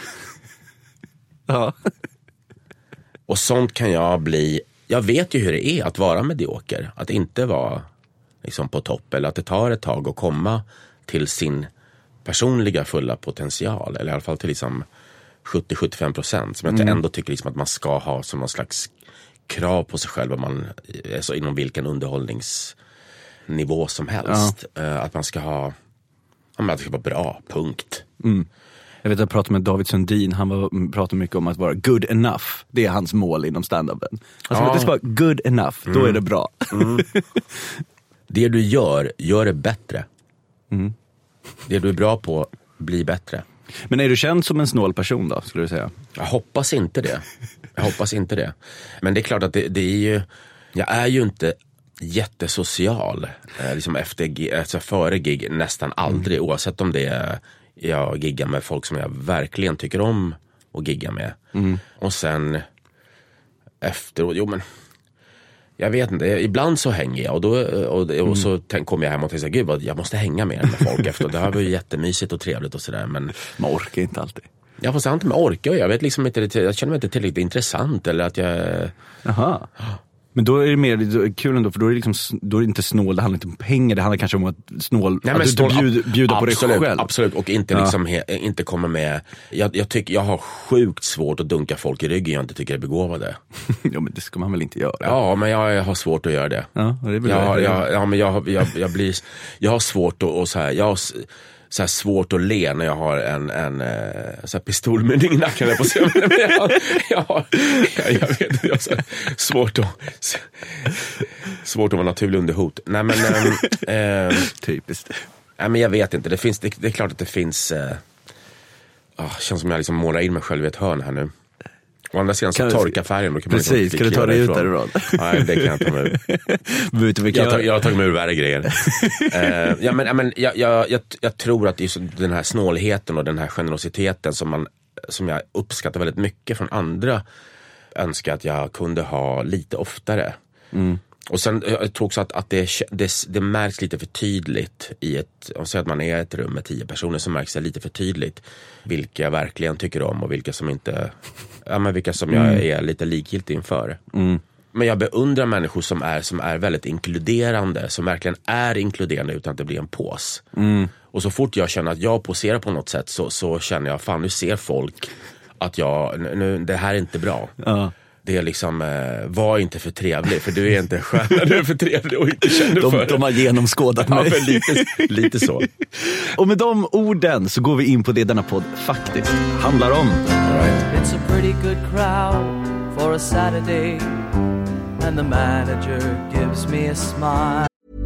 Speaker 8: Ja.
Speaker 6: Och sånt kan jag bli... Jag vet ju hur det är att vara medioker. Att inte vara liksom på topp. Eller att det tar ett tag att komma till sin personliga fulla potential. Eller i alla fall till liksom sjuttio till sjuttiofem procent. Som jag mm. ändå tycker liksom att man ska ha som någon slags krav på sig själv. Om man, alltså inom vilken underhållningsnivå som helst. Ja. Att man ska ha... Att det ska vara bra, punkt.
Speaker 8: Mm. Jag vet att jag pratade med David Sundin. Han var, pratade mycket om att vara good enough. Det är hans mål inom stand-upen. Alltså ja. Det ska vara good enough, mm. då är det bra. Mm.
Speaker 6: Det du gör, gör det bättre.
Speaker 8: Mm.
Speaker 6: Det du är bra på, blir bättre.
Speaker 8: Men är du känd som en snål person då, skulle du säga?
Speaker 6: Jag hoppas inte det. Jag hoppas inte det. Men det är klart att det, det är ju... Jag är ju inte jättesocial. Eh, liksom efter, alltså före gig nästan aldrig. Mm. Oavsett om det är... Jag giggar med folk som jag verkligen tycker om att gigga med. Mm. Och sen efteråt, jo men jag vet inte, ibland så hänger jag och, då, och, och mm. så tänk, kommer jag hem och tänker gud vad, jag måste hänga mer med folk efter. Det här var ju jättemysigt och trevligt och sådär. Men
Speaker 8: man orkar inte alltid.
Speaker 6: Jag får säga inte med orkar, jag vet liksom inte, jag känner mig inte tillräckligt intressant eller att jag...
Speaker 8: Jaha. Men då är det mer kul ändå, för då är det, liksom, då är det inte snål, det handlar inte om pengar, det handlar kanske om att snål,
Speaker 6: nej,
Speaker 8: att
Speaker 6: snål,
Speaker 8: du bjuder, bjuder absolut, på dig själv.
Speaker 6: Absolut, och inte, ja. liksom, he, inte kommer med, jag, jag tycker jag har sjukt svårt att dunka folk i ryggen jag inte tycker är begåvade.
Speaker 8: Ja, men det ska man väl inte göra?
Speaker 6: Ja, men jag, jag har svårt att göra det.
Speaker 8: Ja, det blir
Speaker 6: jag, jag, jag, ja men jag, jag, jag blir, jag har svårt att, och så här, jag har, så här svårt att le när jag har en, en så här pistolmynning i nacken på sig. Men jag, jag, har, jag, jag vet inte, jag har så svårt att svårt att vara naturlig under hot. Nej men ähm,
Speaker 8: typiskt.
Speaker 6: Nej men jag vet inte, det finns det, det är klart att det finns äh, oh, känns som jag liksom målar in mig själv i ett hörn här nu. Å andra sidan så torkar färgen. Då kan
Speaker 8: precis,
Speaker 6: man liksom
Speaker 8: ska du ta dig ut därifrån?
Speaker 6: Nej, det kan jag inte med. jag, tar, jag har tagit mig ur värre grejer. uh, ja, men, men, jag, jag, jag, jag tror att just den här snålheten och den här generositeten som, man, som jag uppskattar väldigt mycket från andra önskar att jag kunde ha lite oftare.
Speaker 8: Mm.
Speaker 6: Och sen jag tror också att, att det, det, det märks lite för tydligt i ett, om säger att man är i ett rum med tio personer, så märks det lite för tydligt vilka jag verkligen tycker om och vilka som inte, ja men vilka som jag mm. är lite likgiltig inför.
Speaker 8: Mm.
Speaker 6: Men jag beundrar människor som är, som är väldigt inkluderande, som verkligen är inkluderande utan att det blir en pås.
Speaker 8: Mm.
Speaker 6: Och så fort jag känner att jag poserar på något sätt så, så känner jag, fan nu ser folk att jag, nu, det här är inte bra.
Speaker 8: Ja.
Speaker 6: Det är liksom, eh, var inte för trevlig, för du är inte skön när du är för trevlig och inte känner
Speaker 8: de,
Speaker 6: för
Speaker 8: de har genomskådat mig.
Speaker 6: Ja, lite, lite så.
Speaker 8: Och med de orden så går vi in på det denna podd faktiskt handlar om.
Speaker 6: All right.
Speaker 7: It's a pretty good crowd for a Saturday, and the manager gives me a smile.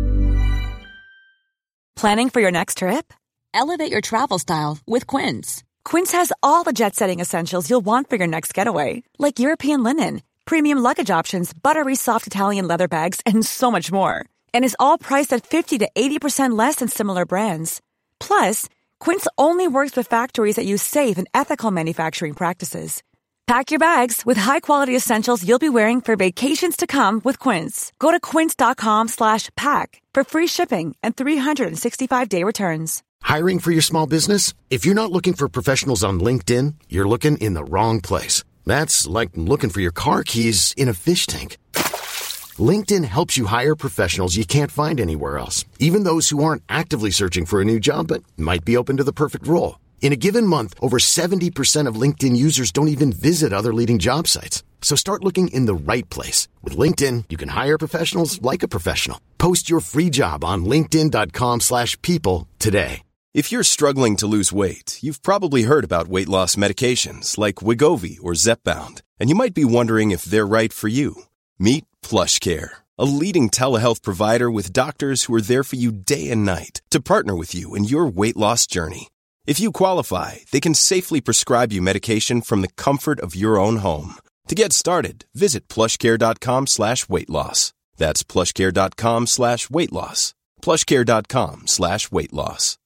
Speaker 9: Planning for your next trip? Elevate your travel style with Quince. Quince has all the jet-setting essentials you'll want for your next getaway, like European linen, premium luggage options, buttery soft Italian leather bags, and so much more. And is all priced at fifty to eighty percent less than similar brands. Plus, Quince only works with factories that use safe and ethical manufacturing practices. Pack your bags with high-quality essentials you'll be wearing for vacations to come with Quince. Go to quince.com slash pack for free shipping and three sixty-five day returns.
Speaker 2: Hiring for your small business? If you're not looking for professionals on LinkedIn, you're looking in the wrong place. That's like looking for your car keys in a fish tank. LinkedIn helps you hire professionals you can't find anywhere else, even those who aren't actively searching for a new job but might be open to the perfect role. In a given month, over seventy percent of LinkedIn users don't even visit other leading job sites. So start looking in the right place. With LinkedIn, you can hire professionals like a professional. Post your free job on linkedin.com slash people today.
Speaker 10: If you're struggling to lose weight, you've probably heard about weight loss medications like Wegovy or Zepbound, and you might be wondering if they're right for you. Meet PlushCare, a leading telehealth provider with doctors who are there for you day and night to partner with you in your weight loss journey. If you qualify, they can safely prescribe you medication from the comfort of your own home. To get started, visit plushcare.com slash weight loss. That's plushcare.com slash weight loss. plushcare.com slash weight loss.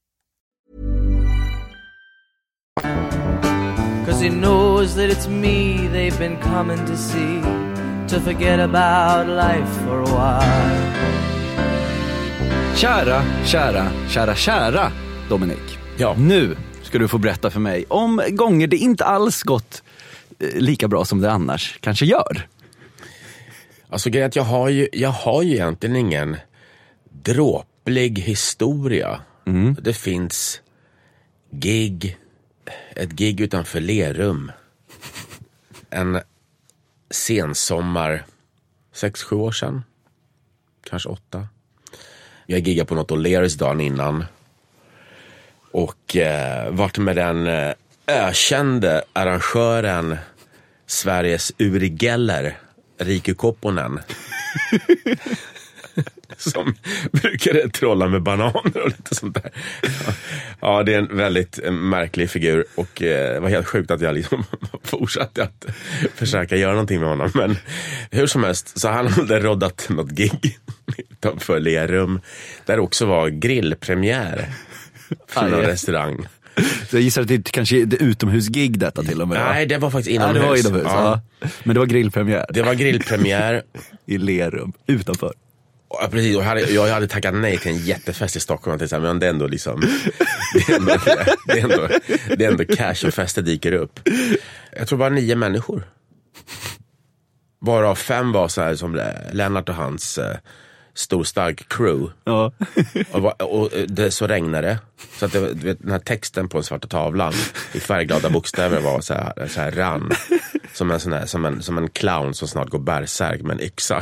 Speaker 7: Cause he knows that it's me they've been coming to see, to forget about life for a while.
Speaker 8: Kära, kära, kära, kära Dominik.
Speaker 6: Ja.
Speaker 8: Nu ska du få berätta för mig om gånger det inte alls gått lika bra som det annars kanske gör.
Speaker 6: Alltså grejen är att jag har ju, jag har ju egentligen ingen dråplig historia. Mm. Det finns gig, ett gig utanför Lerum. En sensommar, sex, sju år sedan. Kanske åtta. Jag giggade på något O'Learys dagen innan. Och eh, vart med den eh, ökände arrangören Sveriges Uri Geller, Riku Kopponen. Som brukade trolla med bananer och lite sånt där. Ja, det är en väldigt märklig figur. Och eh, det var helt sjukt att jag liksom fortsatte att försöka göra någonting med honom. Men hur som helst, så han hade roddat något gig utanför Lerum. Där det också var grillpremiär för någon restaurang.
Speaker 8: Så jag gissar att det kanske är utomhusgig detta till och med.
Speaker 6: Nej, det var faktiskt inomhus.
Speaker 8: Ja, det var inomhus, ja. Ja. Men det var grillpremiär.
Speaker 6: Det var grillpremiär.
Speaker 8: I Lerum, utanför.
Speaker 6: Ja, precis. Och jag, hade, jag hade tackat nej till en jättefest i Stockholm. Till, men det är ändå liksom det är ändå, det är ändå, det är ändå cash och fester dyker upp. Jag tror bara nio människor. Varav fem var så här som Lennart och hans eh, storstark crew. Ja. och, och det så regnade. Så att det, du vet, den här texten på den svarta tavlan i färgglada bokstäver var så här, så här rann. Som en, sån här, som, en, som en clown som snart går bärsärk med en yxa.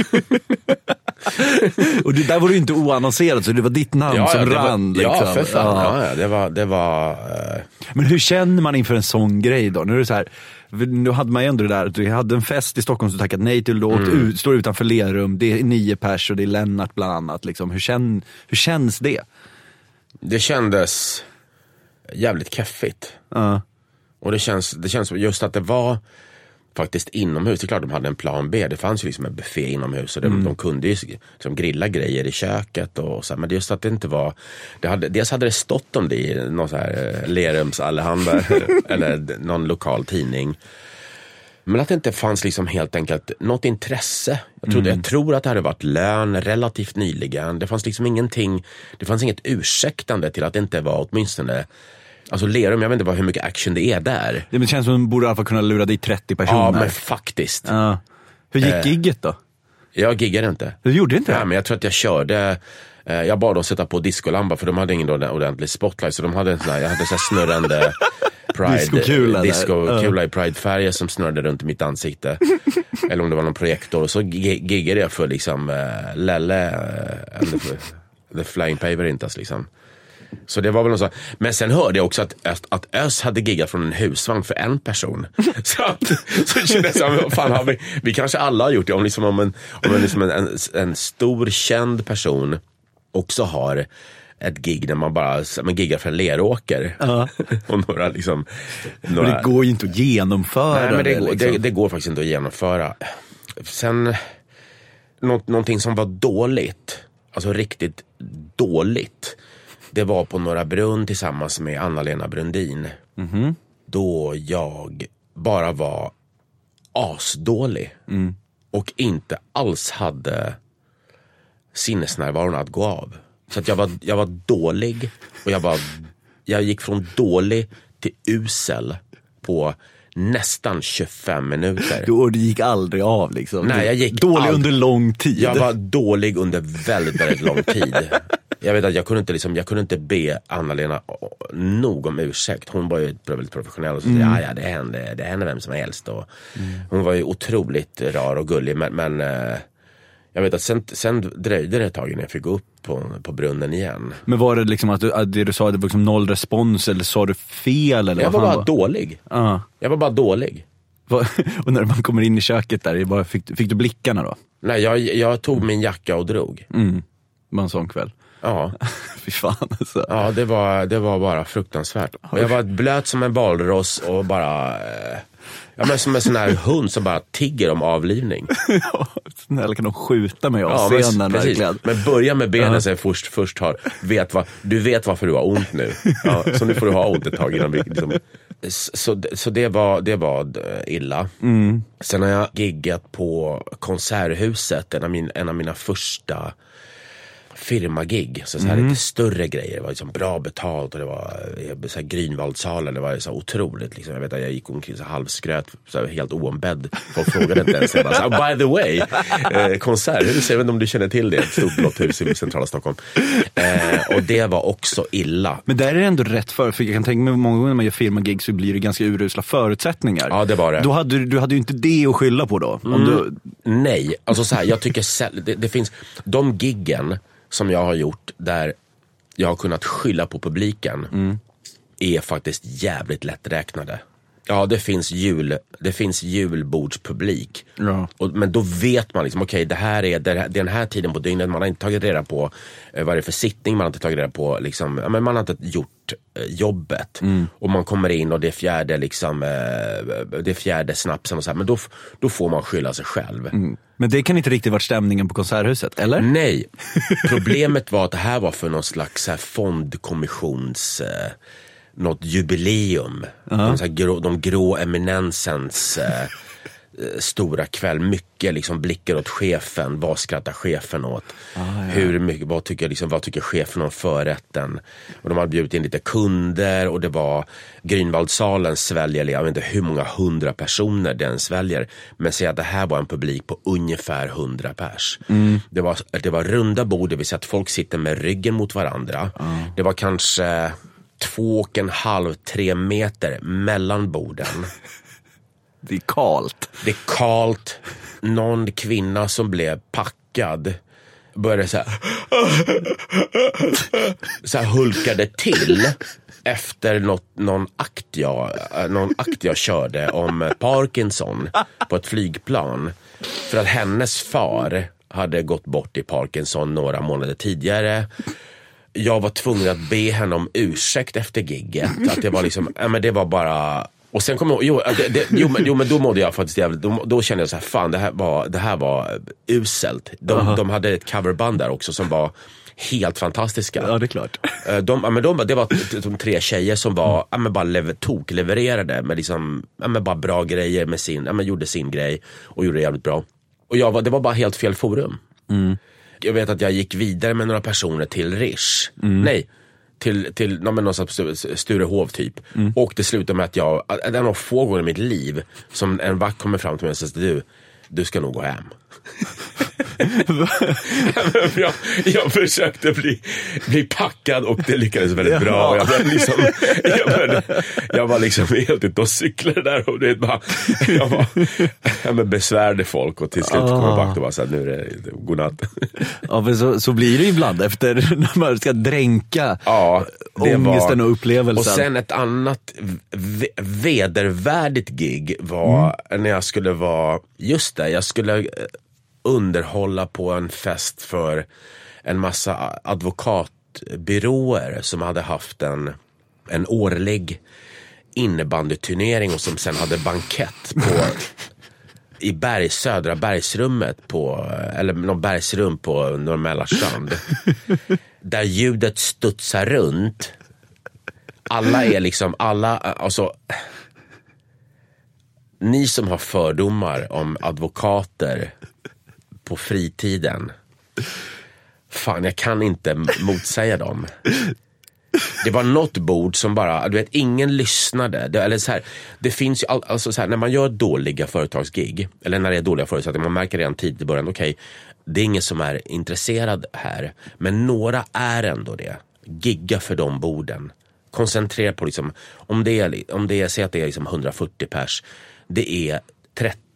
Speaker 8: Och det där var ju inte oannonserat, så det var ditt namn ja, som rann.
Speaker 6: Var,
Speaker 8: liksom.
Speaker 6: Ja, för fan. Ja. Ja, det var... Det var uh...
Speaker 8: Men hur känner man inför en sån grej då? Nu är det så här, nu hade man ju ändå det där, du hade en fest i Stockholm som tackat nej till låt, mm. ut, står utanför Lerum, det är nio pers och det är Lennart bland annat. Liksom. Hur, känn, hur känns det?
Speaker 6: Det kändes jävligt keffigt. Uh. Och det känns, det känns just att det var faktiskt inomhus. Det är klart de hade en plan B. Det fanns ju liksom en buffé inomhus och de, mm. de kunde ju liksom grilla grejer i köket och så. Men det just att det inte var... Det hade, dels hade det stått om det i någon så här Lerums Allehanda eller någon lokal tidning. Men att det inte fanns liksom helt enkelt något intresse. Jag, trodde, mm. jag tror att det hade varit lön relativt nyligen. Det fanns liksom ingenting... Det fanns inget ursäktande till att det inte var åtminstone... Alltså Lerum, jag vet inte bara hur mycket action det är där.
Speaker 8: Det känns som att de borde i alla fall kunna lura dit trettio personer.
Speaker 6: Ja, men faktiskt.
Speaker 8: Ja. Hur gick eh, gigget då?
Speaker 6: Jag giggade inte.
Speaker 8: Du gjorde inte det?
Speaker 6: Ja, men jag tror att jag körde... Eh, jag bad dem sätta på discolamba för de hade ingen ordentlig spotlight. Så de hade en sån här, jag hade en sån här snurrande Pride,
Speaker 8: disco-kula,
Speaker 6: disco-kula uh. i Pride-färger som snurrade runt i mitt ansikte. Eller om det var någon projektor. Och så giggade jag för liksom uh, Lelle uh, and the, the Flying Paver liksom. Så det var väl något så. Men sen hörde jag också att, att Ös hade giggat från en husvagn för en person. Så, att, så kändes det som, fan har vi, vi kanske alla har gjort det. Om, liksom, om, en, om en, liksom en, en, en stor känd person också har ett gig där man bara man giggar för en Leråker. Uh. Och några liksom... Några...
Speaker 8: Men det går ju inte att genomföra.
Speaker 6: Nej, men det,
Speaker 8: det,
Speaker 6: går,
Speaker 8: liksom.
Speaker 6: det, det går faktiskt inte att genomföra. Sen, nå, någonting som var dåligt, alltså riktigt dåligt, det var på Norra Brunn tillsammans med Anna-Lena Brundin. Mm-hmm. Då jag bara var asdålig. Mm. Och inte alls hade sinnesnärvaron att gå av. Så att jag var, jag var dålig. Och jag, var, jag gick från dålig till usel på nästan tjugofem minuter.
Speaker 8: Då det gick aldrig av liksom.
Speaker 6: Nej, jag gick
Speaker 8: dålig
Speaker 6: aldrig.
Speaker 8: Under lång tid.
Speaker 6: Jag var dålig under väldigt, väldigt lång tid. Jag vet att jag kunde inte, liksom, jag kunde inte be Anna-Lena nog om ursäkt. Hon var ju väldigt professionell och så, mm. ja, ja, det hände, det hände vem som helst. Och mm. Hon var ju otroligt rar och gullig, men, men eh, Jag vet att sen, sen dröjde det ett tag när jag fick gå upp på, på brunnen igen.
Speaker 8: Men var det liksom att, du, att det du sa, det var liksom noll respons, eller sa du fel? Eller
Speaker 6: jag var bara
Speaker 8: var?
Speaker 6: dålig.
Speaker 8: Uh.
Speaker 6: Jag var bara dålig.
Speaker 8: Och när man kommer in i köket där, bara, fick, fick du blickarna då?
Speaker 6: Nej, jag, jag tog min jacka och drog.
Speaker 8: Mm. Det var en sån kväll.
Speaker 6: Ja.
Speaker 8: Fy fan alltså.
Speaker 6: Ja, det var, det var bara fruktansvärt. Och jag var blöt som en balross och bara... Eh, ja, men som en sån här hund som bara tigger om avlivning.
Speaker 8: Ja, snälla kan de skjuta mig av
Speaker 6: ja,
Speaker 8: scenen
Speaker 6: men,
Speaker 8: verkligen.
Speaker 6: Men börja med benen sen först, först har, vet vad, du vet varför du har ont nu. Ja, så nu får du ha ont ett tag innan vi liksom, så, så det var, det var illa.
Speaker 8: Mm.
Speaker 6: Sen har jag giggat på Konserthuset, en av, min, en av mina första firmagig, så, så här mm. lite större grejer. Det var liksom bra betalt och det var så här Grünwaldsalen, det var så otroligt liksom. Jag vet att jag gick omkring så halvskröt, så här, helt oombedd. Folk frågade inte ens. Jag bara, så, by the way, eh, Konserthus, jag vet inte om du känner till det, ett stort blått hus i centrala Stockholm. Eh, och det var också illa.
Speaker 8: Men där är det ändå rätt för, för jag kan tänka mig många gånger när man gör firmagig så blir det ganska urusla förutsättningar.
Speaker 6: Ja, det var det.
Speaker 8: Då hade, du hade ju inte det att skylla på då. Om
Speaker 6: mm.
Speaker 8: du...
Speaker 6: Nej, alltså så här, jag tycker det, det finns, de giggen som jag har gjort där jag har kunnat skylla på publiken mm. är faktiskt jävligt lätträknade. Ja, det finns jul, det finns julbordspublik.
Speaker 8: Ja.
Speaker 6: Och, men då vet man liksom, okej, okay, det här är det här, den här tiden på dygnet, man har inte tagit reda på eh, vad det är för sittning, man har inte tagit reda på liksom, ja, men man har inte gjort eh, jobbet. Mm. Och man kommer in och det är fjärde liksom, eh, det är fjärde snapsen och så här, men då, då får man skylla sig själv.
Speaker 8: Mm. Men det kan inte riktigt varit stämningen på Konserthuset, eller?
Speaker 6: Nej. Problemet var att det här var för någon slags här fondkommissions... Eh, något jubileum. Uh-huh. de, så här grå, de grå eminensens eh, stora kväll. Mycket liksom blickar åt chefen. Vad skrattar chefen åt? Ah, ja. Hur mycket, vad, tycker, liksom, vad tycker chefen om förrätten? Och de hade bjudit in lite kunder. Och det var Grünwaldsalen sväljer, jag vet inte hur många hundra personer den sväljer. Men säg att det här var en publik på ungefär hundra pers. Mm. Det, var, det var runda bord, det vill säga att folk sitter med ryggen mot varandra. Uh-huh. Det var kanske... två och en halv, tre meter mellan borden.
Speaker 8: Det är kalt.
Speaker 6: Det är kalt. Någon kvinna som blev packad började så här, så här hulkade till efter något, någon, akt jag, någon akt jag körde om Parkinson på ett flygplan. För att hennes far hade gått bort i Parkinson några månader tidigare. Jag var tvungen att be henne om ursäkt efter gigget. Att det var liksom, ja men det var bara... Och sen kom jag, jo, det, det, jo, men, jo men då mådde jag faktiskt jävligt, då, då kände jag så här, fan det här var, det här var uselt. De, uh-huh. de hade ett coverband där också som var helt fantastiska.
Speaker 8: Ja, det är klart.
Speaker 6: De, ja, men de, det var de tre tjejer som var, mm. ja men bara lever, tok levererade med liksom, ja men bara bra grejer med sin, ja men gjorde sin grej och gjorde det jävligt bra. Och jag var, det var bara helt fel forum. Mm. Jag vet att jag gick vidare med några personer till Rish. Mm. Nej, till, till no, men någonstans Sturehov typ. Mm. Och det slutade med att jag, det är nog få gånger i mitt liv som en vakt kommer fram till mig och säger, du, du ska nog gå hem. jag, jag försökte bli, bli packad och det lyckades väldigt bra. Och jag, var liksom, jag, började, jag var liksom helt ute och cyklade där och det bara, jag var jag besvärde folk och till slut kom jag bak och bara så här, nu är det godnatt. Ja,
Speaker 8: men så, så blir det ibland efter när man ska dränka
Speaker 6: ja,
Speaker 8: ångesten var, och upplevelsen.
Speaker 6: Och sen ett annat v- vedervärdigt gig var mm. när jag skulle vara, just det, jag skulle underhålla på en fest för en massa advokatbyråer som hade haft en, en årlig innebandyturnering och som sen hade bankett på i berg, södra bergsrummet på, eller någon bergsrum på Norr Mälarstrand där ljudet studsar runt. Alla är liksom, alla, alltså ni som har fördomar om advokater på fritiden, fan jag kan inte motsäga dem. Det var något bord som bara, du vet, ingen lyssnade. Det, eller så här, det finns ju, all, alltså så här, när man gör dåliga företagsgig, eller när det är dåliga förutsättningar, man märker redan tidigt i början, okej, okay, det är ingen som är intresserad här, men några är ändå det. Gigga för de borden. Koncentrera på liksom, om det är, om det är, säg att det är liksom hundrafyrtio pers, det är trettio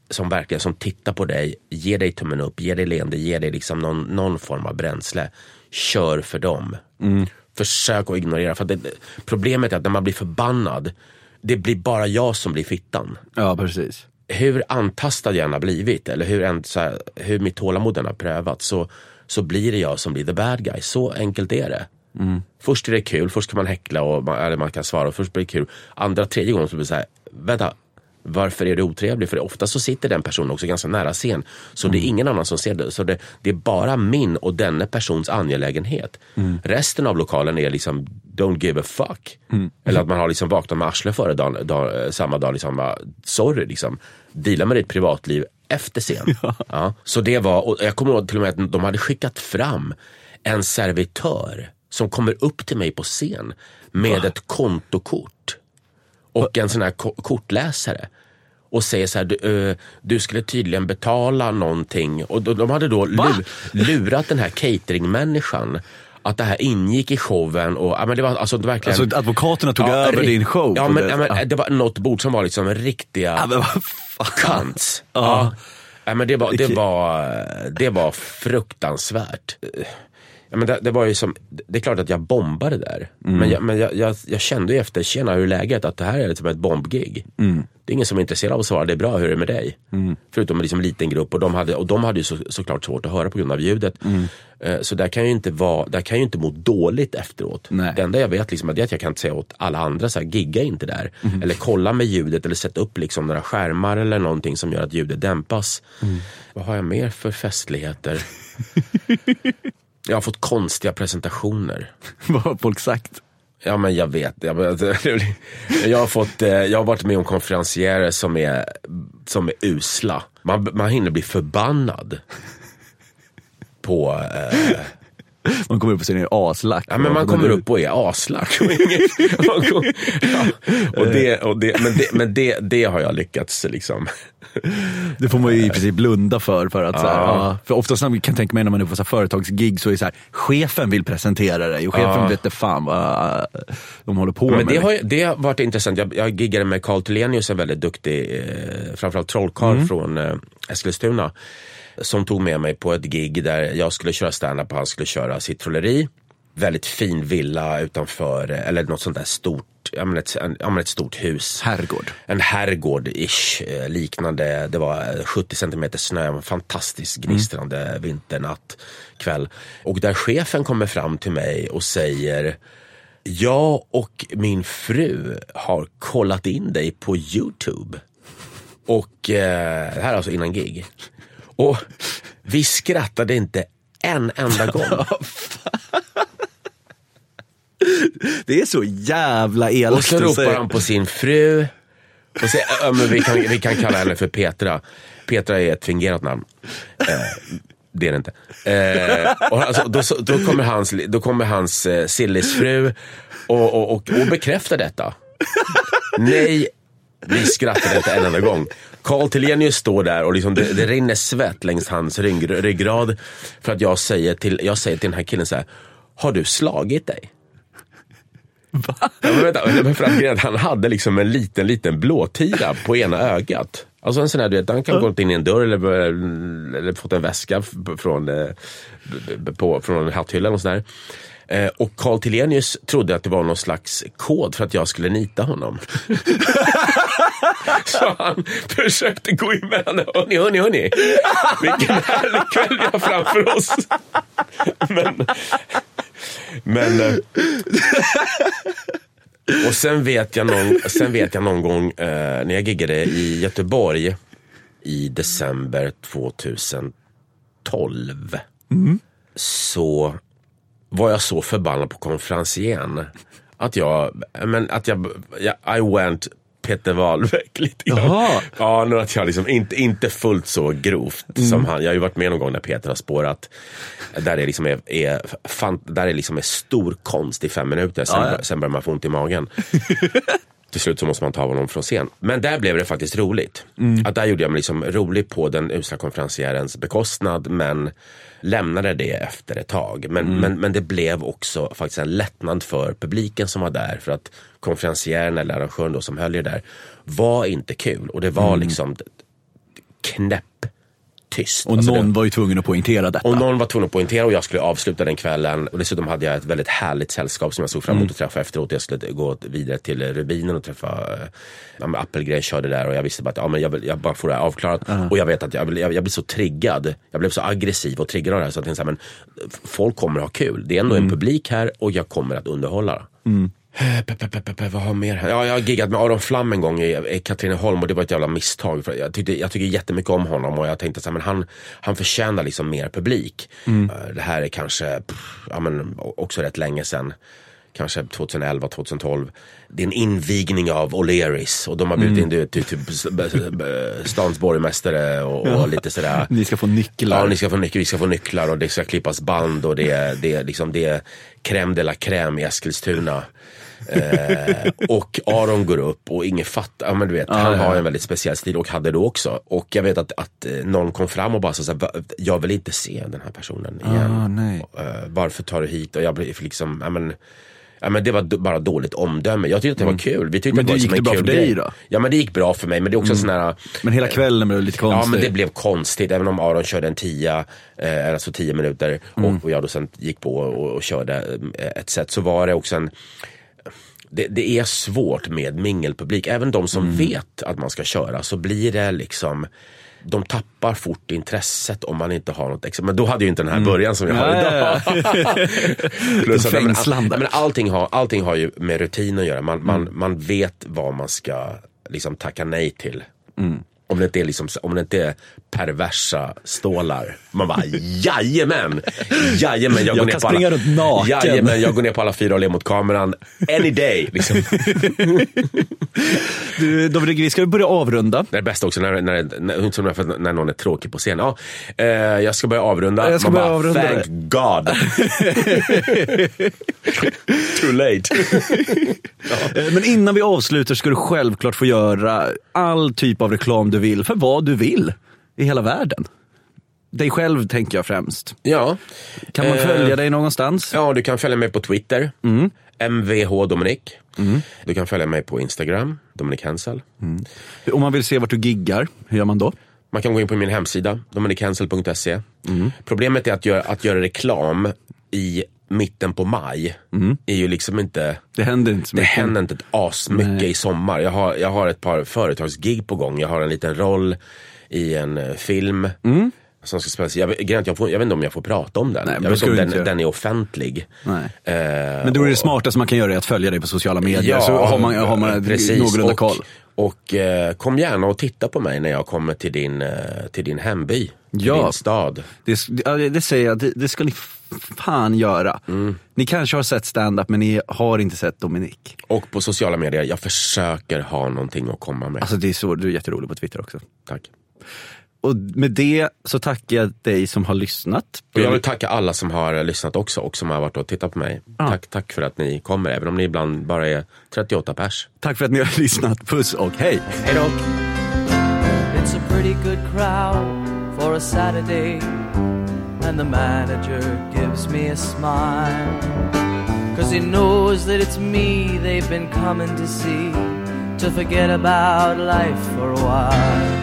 Speaker 6: som verkligen som tittar på dig, ger dig tummen upp, ger dig leende, ger dig liksom någon, någon form av bränsle. Kör för dem. Mm. Försök att ignorera. För det, problemet är att när man blir förbannad, det blir bara jag som blir fittan.
Speaker 8: Ja, precis.
Speaker 6: Hur antastad jag än har blivit, eller hur, en, så här, hur mitt tålamod har prövat, så, så blir det jag som blir the bad guy. Så enkelt är det. Mm. Först är det kul, först kan man häckla och man, eller man kan svara, och först blir det kul. Andra, tredje gången så blir det så här, vänta, varför är det otrevligt? För ofta så sitter den personen också ganska nära scen. Så mm. det är ingen annan som ser det. Så det, det är bara min och denna persons angelägenhet. Mm. Resten av lokalen är liksom don't give a fuck. Mm. Eller att man har liksom vaknat med arsle före dag, dag, samma dag. Liksom, sorry, liksom. Dela med ditt privatliv efter scen. Ja. Ja. Så det var, och jag kommer ihåg till och med att de hade skickat fram en servitör som kommer upp till mig på scen med Va? ett kontokort. Och en sån här ko- kortläsare. Och säger så här, du, uh, du skulle tydligen betala någonting. Och de, de hade då lu- lurat den här cateringmänniskan att det här ingick i showen. Och, ja, men det var, alltså, det verkligen,
Speaker 8: alltså advokaterna tog ja, över ri- din show?
Speaker 6: Ja, men, det. Ja, men det var något bord som var liksom riktiga ja, kants. Ja. Ja. Ja, men det var, det, var, det var fruktansvärt. Ja, men det, det var ju som, det är klart att jag bombade där. Mm. Men, jag, men jag, jag, jag kände ju efter, tjena hur är läget, att det här är liksom ett bombgig. Mm. Det är ingen som är intresserad av att svara, det är bra, hur är det med dig? Mm. Förutom en liksom liten grupp, och de hade, och de hade ju så, såklart svårt att höra på grund av ljudet. Mm. Uh, så där kan ju inte vara, där kan ju inte må dåligt efteråt. Nej. Det enda jag vet liksom, är att jag kan inte säga åt alla andra så här, gigga inte där. Mm. Eller kolla med ljudet, eller sätta upp liksom några skärmar eller någonting som gör att ljudet dämpas. Mm. Vad har jag mer för festligheter? Jag har fått konstiga presentationer.
Speaker 8: Vad har folk sagt?
Speaker 6: Ja, men jag vet. Jag, jag har fått, jag har varit med om konferencierer som är, som är usla. Man, man hinner bli förbannad på... Eh,
Speaker 8: man kommer upp och ser är aslack.
Speaker 6: Ja, men man kommer upp och är aslack. Ja, och det, och det, men det, men det, det har jag lyckats liksom.
Speaker 8: Det får man ju i princip blunda för. För, att, ja. Så här, ja, för oftast när man kan tänka mig när man är på så här företagsgig, så är det så här, chefen vill presentera dig och chefen ja. vet inte fan vad de håller på
Speaker 6: men
Speaker 8: med.
Speaker 6: Det har, det har varit intressant. Jag, jag giggade med Carl Telenius, en väldigt duktig, eh, framförallt trollkarl mm. från eh, Eskilstuna, som tog med mig på ett gig där jag skulle köra stand-up och han skulle köra sitt trolleri. Väldigt fin villa utanför, eller något sånt där stort, ja men ett, en, ja men ett stort hus.
Speaker 8: Herrgård.
Speaker 6: En herrgård-ish, liknande. Det var sjuttio centimeter snö, en fantastiskt gnistrande mm. vinternatt kväll. Och där chefen kommer fram till mig och säger: jag och min fru har kollat in dig på YouTube. Och eh, det här är alltså innan gig. Och vi skrattade inte en enda gång.
Speaker 8: Det är så jävla elakt.
Speaker 6: Och så ropar han på sin fru och säger, ja, men vi, kan, vi kan kalla henne för Petra. Petra är ett fingerat namn. eh, Det är det inte. eh, och alltså, då, då kommer hans, då kommer hans eh, Sillis fru och, och, och, och bekräftar detta. Nej, vi skrattade inte en enda gång. Carl Telenius står där och liksom det, det rinner svett längs hans rygg, ryggrad för att jag säger till, jag säger till den här killen så här: har du slagit dig? Va? Ja, men vänta, för att han hade liksom en liten, liten blåtira på ena ögat. Alltså en sån här, du vet, han kan gå in i en dörr eller, eller fått en väska från, på, från hatthyllan och sådär. Eh, och Carl Telenius trodde att det var någon slags kod för att jag skulle nita honom. Så han försökte gå in med henne. Hörni, hörni, hörni. Vilken härlig kväll vi har framför oss. Men... Men... Eh, och sen vet jag någon, sen vet jag någon gång eh, när jag giggade i Göteborg i december tjugotolv mm. så var jag så förbannad på konferencieren att jag, men att jag, jag I went Peter Wahlbeck lite grann. Ja, nu att jag liksom inte, inte fullt så grovt mm. som han. Jag har ju varit med någon gång när Peter har spårat. Där är liksom är, är, fan, där är liksom är stor konst i fem minuter. Sen, ja, ja. sen börjar man få ont i magen. Till slut så måste man ta honom från scen. Men där blev det faktiskt roligt. Mm. Att där gjorde jag mig liksom rolig på den usla konferencierens bekostnad, men lämnade det efter ett tag. Men, mm. men, men det blev också faktiskt en lättnad för publiken som var där, för att konferencieren eller arrangören då som höll det där var inte kul. Och det var mm. liksom knäpp tyst.
Speaker 8: Och
Speaker 6: alltså
Speaker 8: någon
Speaker 6: det,
Speaker 8: var ju tvungen att poängtera detta.
Speaker 6: Och någon var tvungen att poängtera och jag skulle avsluta den kvällen. Och dessutom hade jag ett väldigt härligt sällskap som jag såg fram emot mm. att träffa efteråt. Jag skulle gå vidare till Rubinen och träffa ja, med Appelgren körde där och jag visste bara att ja, men jag, vill, jag bara får det här avklarat. Uh-huh. Och jag vet att jag, jag, jag blir så triggad. Jag blev så aggressiv och triggad av det här så att jag tänkte så här, men folk kommer ha kul. Det är ändå mm. en publik här och jag kommer att underhålla. Mm. Pepe, pepe, pepe, vad har mer? Ja, jag har giggat med Aron Flam en gång i, i Katrineholm och det var ett jävla misstag. För jag, tyckte, jag tycker jättemycket om honom och jag tänkte så här, men han, han förtjänar liksom mer publik. Mm. Det här är kanske pff, ja, men också rätt länge sedan. Kanske tjugoelva tjugotolv. Det är en invigning av O'Learys och de har bjudit mm. in till typ stans borgmästare och, och lite sådär.
Speaker 8: Ni ska få nycklar.
Speaker 6: Ja, ni ska få nycklar, vi ska få nycklar och det ska klippas band och det är, det är liksom det är crème de la crème i Eskilstuna. eh, och Aron går upp och ingen fattar, ja, men du vet, ah, han ja. har en väldigt speciell stil och hade det också. Och jag vet att, att någon kom fram och bara så här, jag vill inte se den här personen igen.
Speaker 8: Ah, nej.
Speaker 6: Uh, varför tar du hit? Och jag blev liksom, ja men Ja, men det var d- bara dåligt omdöme. Jag tyckte att det var kul. Vi tyckte
Speaker 8: men
Speaker 6: det var
Speaker 8: gick det bra för dig då?
Speaker 6: Ja, men det gick bra för mig. Men det är också mm. sån här...
Speaker 8: Men hela kvällen blev lite konstigt.
Speaker 6: Ja, men det blev konstigt. Även om Aron körde en tia, eh, alltså tio minuter. Mm. Och, och jag då sen gick på och, och körde ett sätt. Så var det också en... Det, det är svårt med mingelpublik. Även de som mm. vet att man ska köra så blir det liksom... De tappar fort intresset om man inte har något extra. Men då hade ju inte den här början som jag har idag. Plus att, men, all, men allting, har, allting har ju med rutin att göra. Man, mm. man, man vet vad man ska liksom tacka nej till. Mm. Om det inte är liksom, om det inte är perversa stålar. Man bara, jajamän! Jajamän, jag,
Speaker 8: jag
Speaker 6: går ner
Speaker 8: kan
Speaker 6: på
Speaker 8: springa
Speaker 6: alla,
Speaker 8: runt naken.
Speaker 6: Jajamän, jag går ner på alla fyra och ler mot kameran. Any day, liksom.
Speaker 8: Du, Dominik, vi ska börja avrunda.
Speaker 6: Det är bäst också när, när, när, när någon är tråkig på scen. Ja, eh, jag ska börja avrunda.
Speaker 8: Jag ska
Speaker 6: Man
Speaker 8: börja
Speaker 6: bara,
Speaker 8: avrunda.
Speaker 6: Thank God. Too late.
Speaker 8: Ja. Men innan vi avslutar ska du självklart få göra all typ av reklam du vill för vad du vill i hela världen. Dig själv tänker jag främst.
Speaker 6: Ja.
Speaker 8: Kan man följa eh, dig någonstans?
Speaker 6: Ja, du kan följa mig på Twitter.
Speaker 8: Mm.
Speaker 6: M V H Dominik.
Speaker 8: Mm.
Speaker 6: Du kan följa mig på Instagram, Dominik Hensel.
Speaker 8: Mm. Om man vill se vart du giggar, hur gör man då?
Speaker 6: Man kan gå in på min hemsida, dominik hensel punkt se. Mm. Problemet är att göra, att göra reklam i mitten på maj mm. är ju liksom inte...
Speaker 8: Det händer inte så
Speaker 6: det
Speaker 8: mycket.
Speaker 6: händer inte ett as mycket
Speaker 8: Nej.
Speaker 6: i sommar. Jag har, jag har ett par företagsgig på gång. Jag har en liten roll i en uh, film mm. som ska spelas. Jag, jag, jag, får, jag vet inte om jag får prata om den.
Speaker 8: Nej,
Speaker 6: jag vet inte om den, den är offentlig.
Speaker 8: Nej.
Speaker 6: Uh,
Speaker 8: men då är det smartaste man kan göra är att följa dig på sociala medier. Ja, så har man, har man
Speaker 6: precis.
Speaker 8: någorlunda koll.
Speaker 6: Och eh, kom gärna och titta på mig när jag kommer till din, eh, till din hemby, till
Speaker 8: ja,
Speaker 6: din stad.
Speaker 8: Det, det, det säger jag, det, det ska ni fan göra. Mm. Ni kanske har sett stand-up men ni har inte sett Dominik.
Speaker 6: Och på sociala medier, jag försöker ha någonting att komma med.
Speaker 8: Alltså det är så, du är jätterolig på Twitter också.
Speaker 6: Tack.
Speaker 8: Och med det så tackar jag dig som har lyssnat.
Speaker 6: Och jag vill tacka alla som har lyssnat också och som har varit och tittat på mig. Ja. Tack, tack för att ni kommer, även om ni ibland bara är trettioåtta pers.
Speaker 8: Tack för att ni har lyssnat. Puss och hej.
Speaker 6: Hej då.
Speaker 7: It's a pretty good crowd for a Saturday, and the manager gives me a smile, 'cause he knows that it's me they've been coming to see, to forget about life for a while.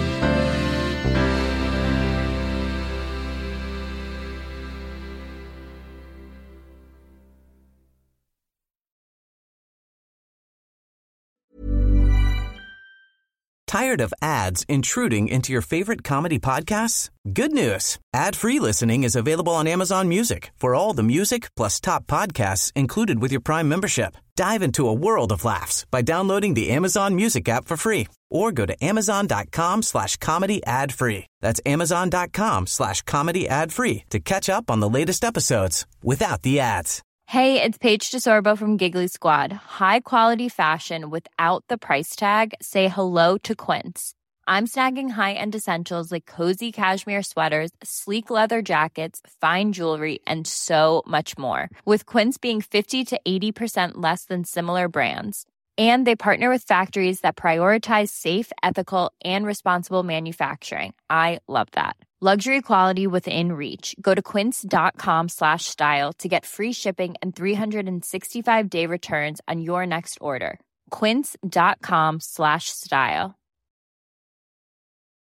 Speaker 11: Tired of ads intruding into your favorite comedy podcasts? Good news. Ad-free listening is available on Amazon Music for all the music plus top podcasts included with your Prime membership. Dive into a world of laughs by downloading the Amazon Music app for free or go to amazon.com slash comedy ad free. That's amazon.com slash comedy ad free to catch up on the latest episodes without the ads.
Speaker 12: Hey, it's Paige DeSorbo from Giggly Squad. High quality fashion without the price tag. Say hello to Quince. I'm snagging high-end essentials like cozy cashmere sweaters, sleek leather jackets, fine jewelry, and so much more. With Quince being fifty to eighty percent less than similar brands. And they partner with factories that prioritize safe, ethical, and responsible manufacturing. I love that. Luxury quality within reach. Go to quince.com slash style to get free shipping and three sixty-five day returns on your next order. Quince.com slash style.